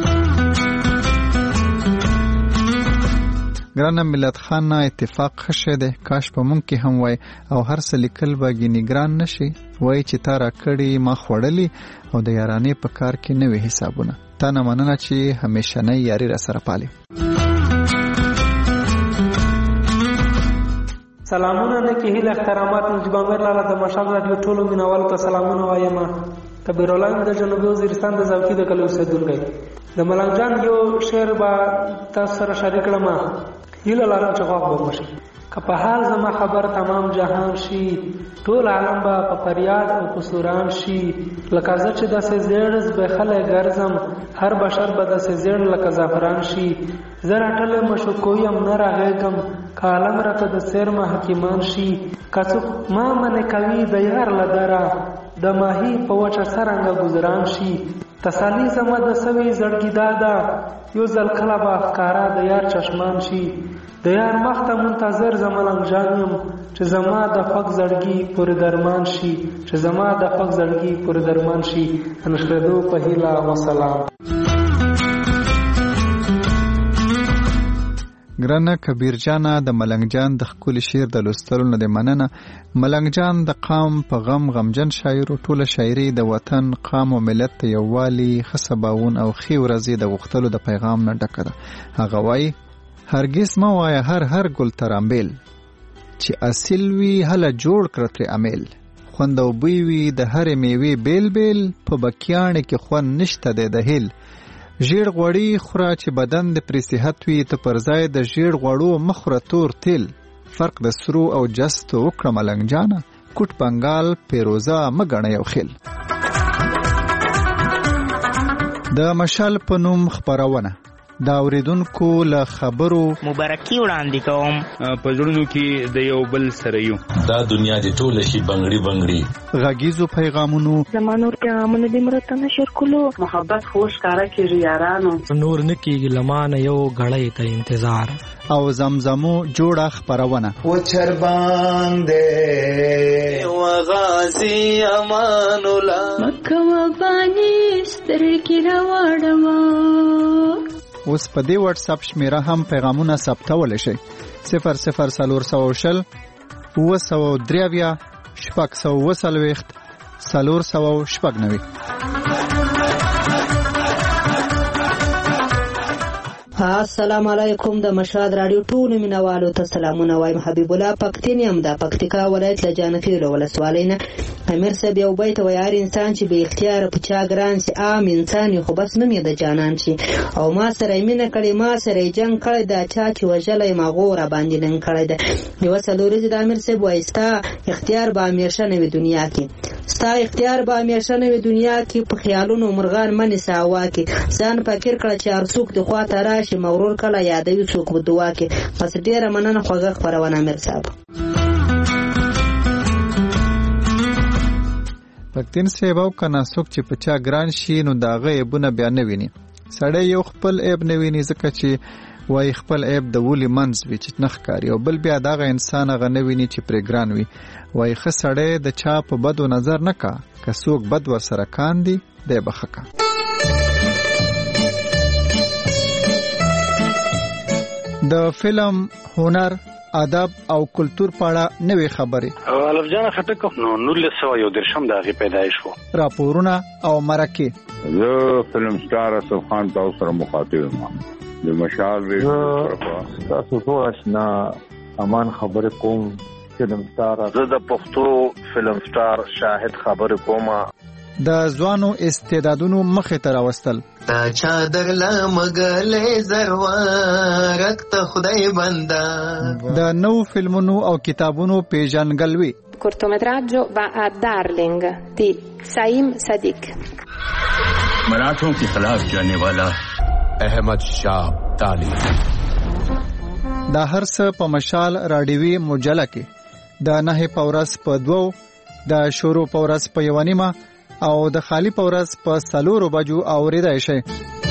ګرانه ملت خان نه اتفاق خشه ده، کاش په مونږ کې هم وای او هر څه لیکل به ګینې ګران نشي. وای چې تا را کړی ما خوړلی او د یارانې په کار کې نوې حسابونه. تا نه مننه چې همیشنۍ یاري را سره پالي. سلامونه نه کې هیله احترامات نجیب امیر لاله د مشال رادیو ټولو مینوالو ته سلامونه وایم. کبیر الله د جنوبي وزیرستان د زوکی د کلی اوسیدونکی. د ملنګ جان یو شعر به تاسو سره شریک کړم. هیله لرم چې غوږ ومشي. که په حال زما خبر تمام جهان شي، ټول عالم به په فریاد او په سوران شي. لکه زه چې داسې زیړ زبېښلی ګرځم، هر بشر به داسې زیړ لکه زعفران شي. زه راټلی مشوکو یم نه راغېږم، که عالم راته د څېرمه حکیمان شي. که څوک ما منې کوي د یار له دره، د ماهي په وچه څرنګه ګذران شي. تسالي زما د سوي زړګي دادا، یو ځل کله به ښکارا د یار چشمان شي. د یار مخ ته منتظر زملنګ جان یم، چې زما د خوږ زړګي پورې درمان شي، چې زما د خوږ زړګي پورې درمان شي. نشریدو په هیله وسلام. ګرانه کبیر جانا د ملنګ جان د خپل شعر د لوستلو نه د مننه. ملنګ جان د قام په غم غمجن شاعر او ټوله شاعري د وطن، قام او ملت ته یووالي، خصباون او خي ورځي د غختلو د پیغام نه ډکه ده. هغه وایي هرگز ما وایه هر ګل ترامبیل، چې اصل وی هله جوړ کړ تر عمل. خوند او بوی وی د هر میوه بیل بیل، په بکیانه کې خوند نشته د هیل. ژیړ غوړی خوره چې بدن د پرې صحت وي، ته پر ځای د ژیړ غوړو مخوره تور تیل. فرق د سرو او جستو وکړه ملنګ جانه، کوټ بنګال پیروزه مګنه یو خیل. د مشال په نوم خبرونه دا اوریدونکو له خبرو مبارکي وړاندې کوم. په زړونو کې د یو بل سره یو، دا دنیا دې ټوله شي بنګړي بنګړي. غږیزو پیغامونو زمانور پیغامونه دې مرته نشر کولو، محبت خوش کارا کیږي یارانو، نور نکیږي لمانه یو غړې ته انتظار او زمزمو جوړه خبرونه. و چرباندې و غازی امان الله مکه و بانی سترګې راوړما. اوس په دې واتس اپ شمیره هم پیغامونه ثبتول شي 0040 903 490. السلام علیکم. د مشاد رادیو ټول مینوالو ته سلامونه وایم. حبیب الله پښتین یم د پکتیکا ولایت له جانفیر ولسوالۍ نه. امیر صاحب یو بیت وایي هر انسان چې به اختیار په چا ګران سي عام انسان خو بس نه مې د جانان شي. او ما سره مینه کړي، ما سره جنگ کړي، دا چا چې وجلې ما غوړه باندې نن کړي ده. یو څلورې د امیر صاحب وایي ستا اختیار به همیشه نوې دنیا کې، ستا اختیار به همیشه نوې دنیا کې. په خیالونو مرغان منې ساوا کې ځان فکر کړه چې هر څوک د خوا ته راشي، مغرور کله یادوي څوک په دعا کې. بس ډېره مننه خوږه خپرونه امیر صاحب. په پښتين سیب او کنه څوک چې په چا ګران شي نو دا غي بونه بیا نه ویني. سړی یو خپل عیب نه ویني ځکه چې وای خپل عیب د ولي منځ وي چې نخ کاری او بل بیا دغه انسان غ نه ویني چې پر ګران وي. وای خ سړی د چا په بدو نظر نه کا که څوک بد ور سره کاندي دی بخکا. د فلم هنر ادب او کلچر پاړه نوې خبرې الف جان خټک نو 1913 د هغه پیدایش وو. راپورونه او مرکه زه فلم سٹار اسف خان تاسو سره مخاطب یم. د مشال ریډیو تاسو ټول آشنا امان خبر کوم فلم سٹار. زه د پښتو فلم سٹار شاهد خبر کوم. د ځوانو استعدادونو مخه تر واستل تا چادر لا مغلې زروارک ته خدای بندا. د نو فلمونو او کتابونو پیژنګلوي. cortometraggio va a Darling di Saim Sadiq. मराठों के खिलाफ जाने वाला अहमद शाह ताली. دا هر څه په مشال راډیوي مجله کې د نه پورس په 2 د شروع پورس په 1 او د خالی پورس په 4 بجو اوریدای شي.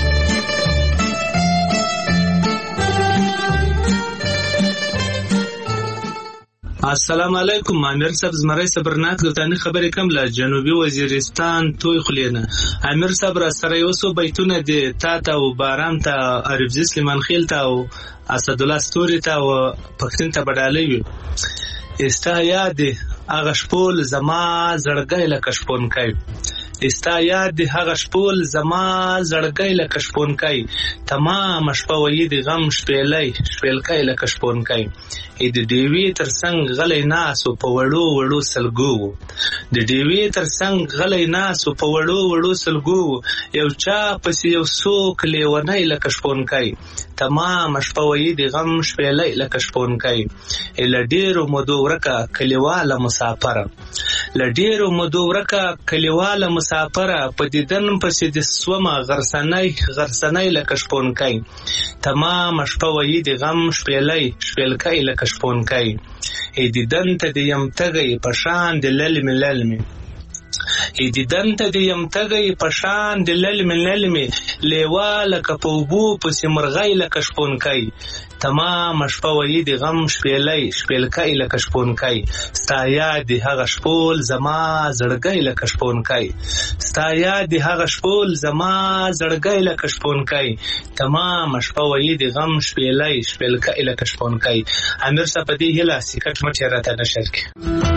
السلام علیکم. امیر صاحب زمری صبرناک دوتانی خبرې کوم له جنوبي وزیرستان توي خلینا. امیر صاحب را سره یو څو بیتونه دي تا ته او باران ته عربزي سلیمان خیل ته او اسد الله ستوري ته او پښتون ته بدالې وي. استا یاد هغه شپول زما زړګی لکه شپون کوي. استا یاد هغه شپول زما زړګی لکه شپون کوي. تمام شپه وې د غم شپېلکای لکه شپون کوي. د دیوی ترڅنګ غلې ناسو په وړو وړو سلګو. د دیوی ترڅنګ غلې ناسو په وړو وړو سلګو. یو چا پس یو څوک لیونی لکه شپون کوي. تمام شپه وې د غم شپېلای لکه شپون کوي. ل ډیرو مودو ورکه کلیواله مسافر. ل ډیرو مودو ورکه کلیواله مسافر. په دیدن پسې د سومه غرسنۍ لکه شپون کوي. تمام شپه وې د غم شپېلکای لکه شپون کوي. دیدن ته د یم تګي په شان د للمي. دیدن ته د یم تګي په شان د للمي لیوا لکه په وبو پسې مرغۍ لکه شپون کوي. تمام شپه وې د غم شپېلکای لکه شپون کوي. ستا یاد هغه شپول زما زړګی لکه شپون کوي. ستا یاد هغه شپول زما زړګی لکه شپون کوي. تمام شپه وې د غم شپېلکای لکه شپون کوي. امیر صاحب دې هلا سکټ مټ راته نشر کی.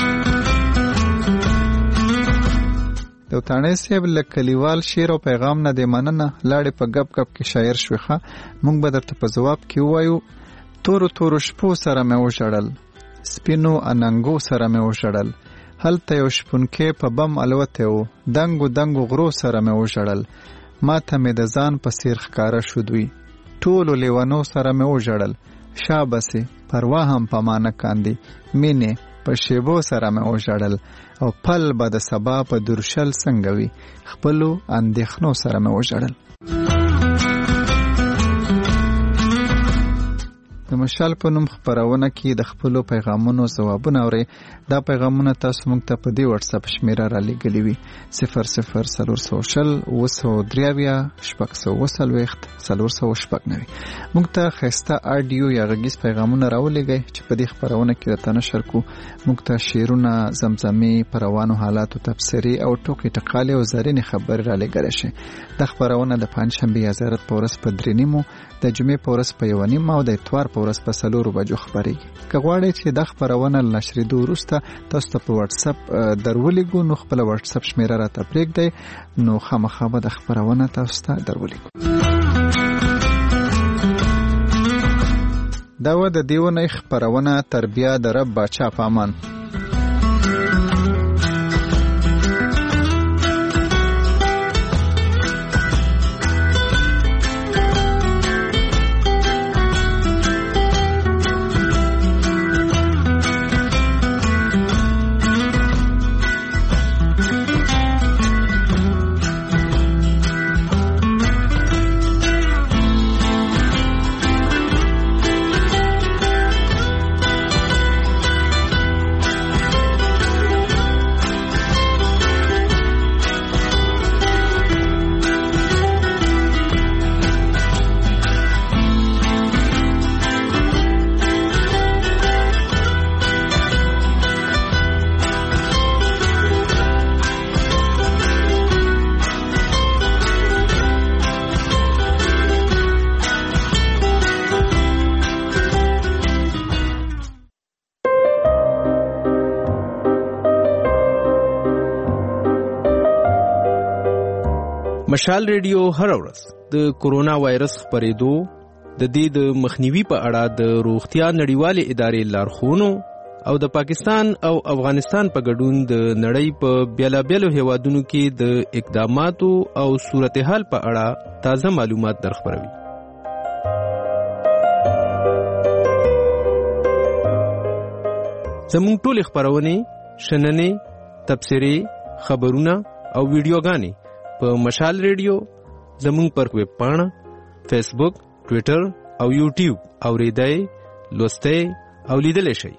د تانه سیب لکلیوال شیر او پیغام نه دی مننه لاړې په غب غب کې شاعر شوخه. مونږ به درته په جواب کې وایو تورو شپو سره مې وشړل سپینو اننګو سره مې وشړل. هلته یو شپونکې په بم الوته و دنګو غرو سره مې وشړل. ما ته مې د ځان په سیر ښکارا شو دوی ټولو لیوانو سره مې وشړل. شابسي پروا هم پمانه کاندي مینه په شیبو سره مې وشړل. او پل به د سبا په درشل څنګه وي خپلو اندېښنو سره مې وشړل. د مشال په نوم خبرونه کې د خپلو پیغامونو ځوابونه اورئ. دا پیغامونه تاسو موږ ته په دې واتس اپ شمیره را لېږلي وي 0040 موږ ته ښایسته اډیو یا غږیز پیغامونه راولېږئ چې په دې خبرونه کې راته نشر کړو. موږ ته شعرونه، زمزمې، په روانو حالاتو تبصرې او ټوکې ټقالې او زرینې خبرې را لېږلی شي. دا خبرونه د پنجشنبې یا زیارت په ورځ په 3:30 د جمعې په ورځ په 1:30 او د اتوار په ورځ په 4 بجو خبرېږي. که غواړئ چې دا خبرونه له نشرېدو وروسته تاسو ته په واتس اپ درولېږو نو خپله واتس اپ شمیره راته پرېږدئ نو خامخا به د خبرونه تاسو ته درولېږو. دا و د دیونه خبرونه تربیه د رب باچا په امان. مشال ریډیو هر ورځ د کورونا وایرس خپرېدو د دې د مخنیوي په اړه د روغتیا نړیوالې ادارې لارښوونو او د پاکستان او افغانستان په ګډون د نړۍ په بیلابیلو هیوادونو کې د اقداماتو او صورتحال په اړه تازه معلومات درخبروي. زموږ ټولې خپرونې، شننې، تبصرې، خبرونه او ویډیوګانې په مشال ریډیو، زموږ پر ویب پاڼه، فیسبوک، ټویټر او یوټیوب اوریدای، لوستای او لیدلی شئ.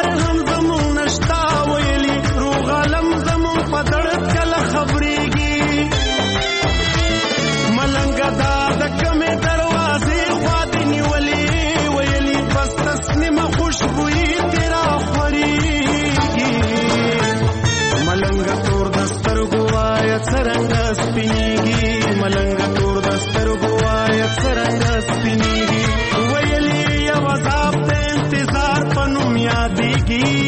خبر هم زمون نشتا ویلی روغ عالم زمون په دړ کله خبرېږي کی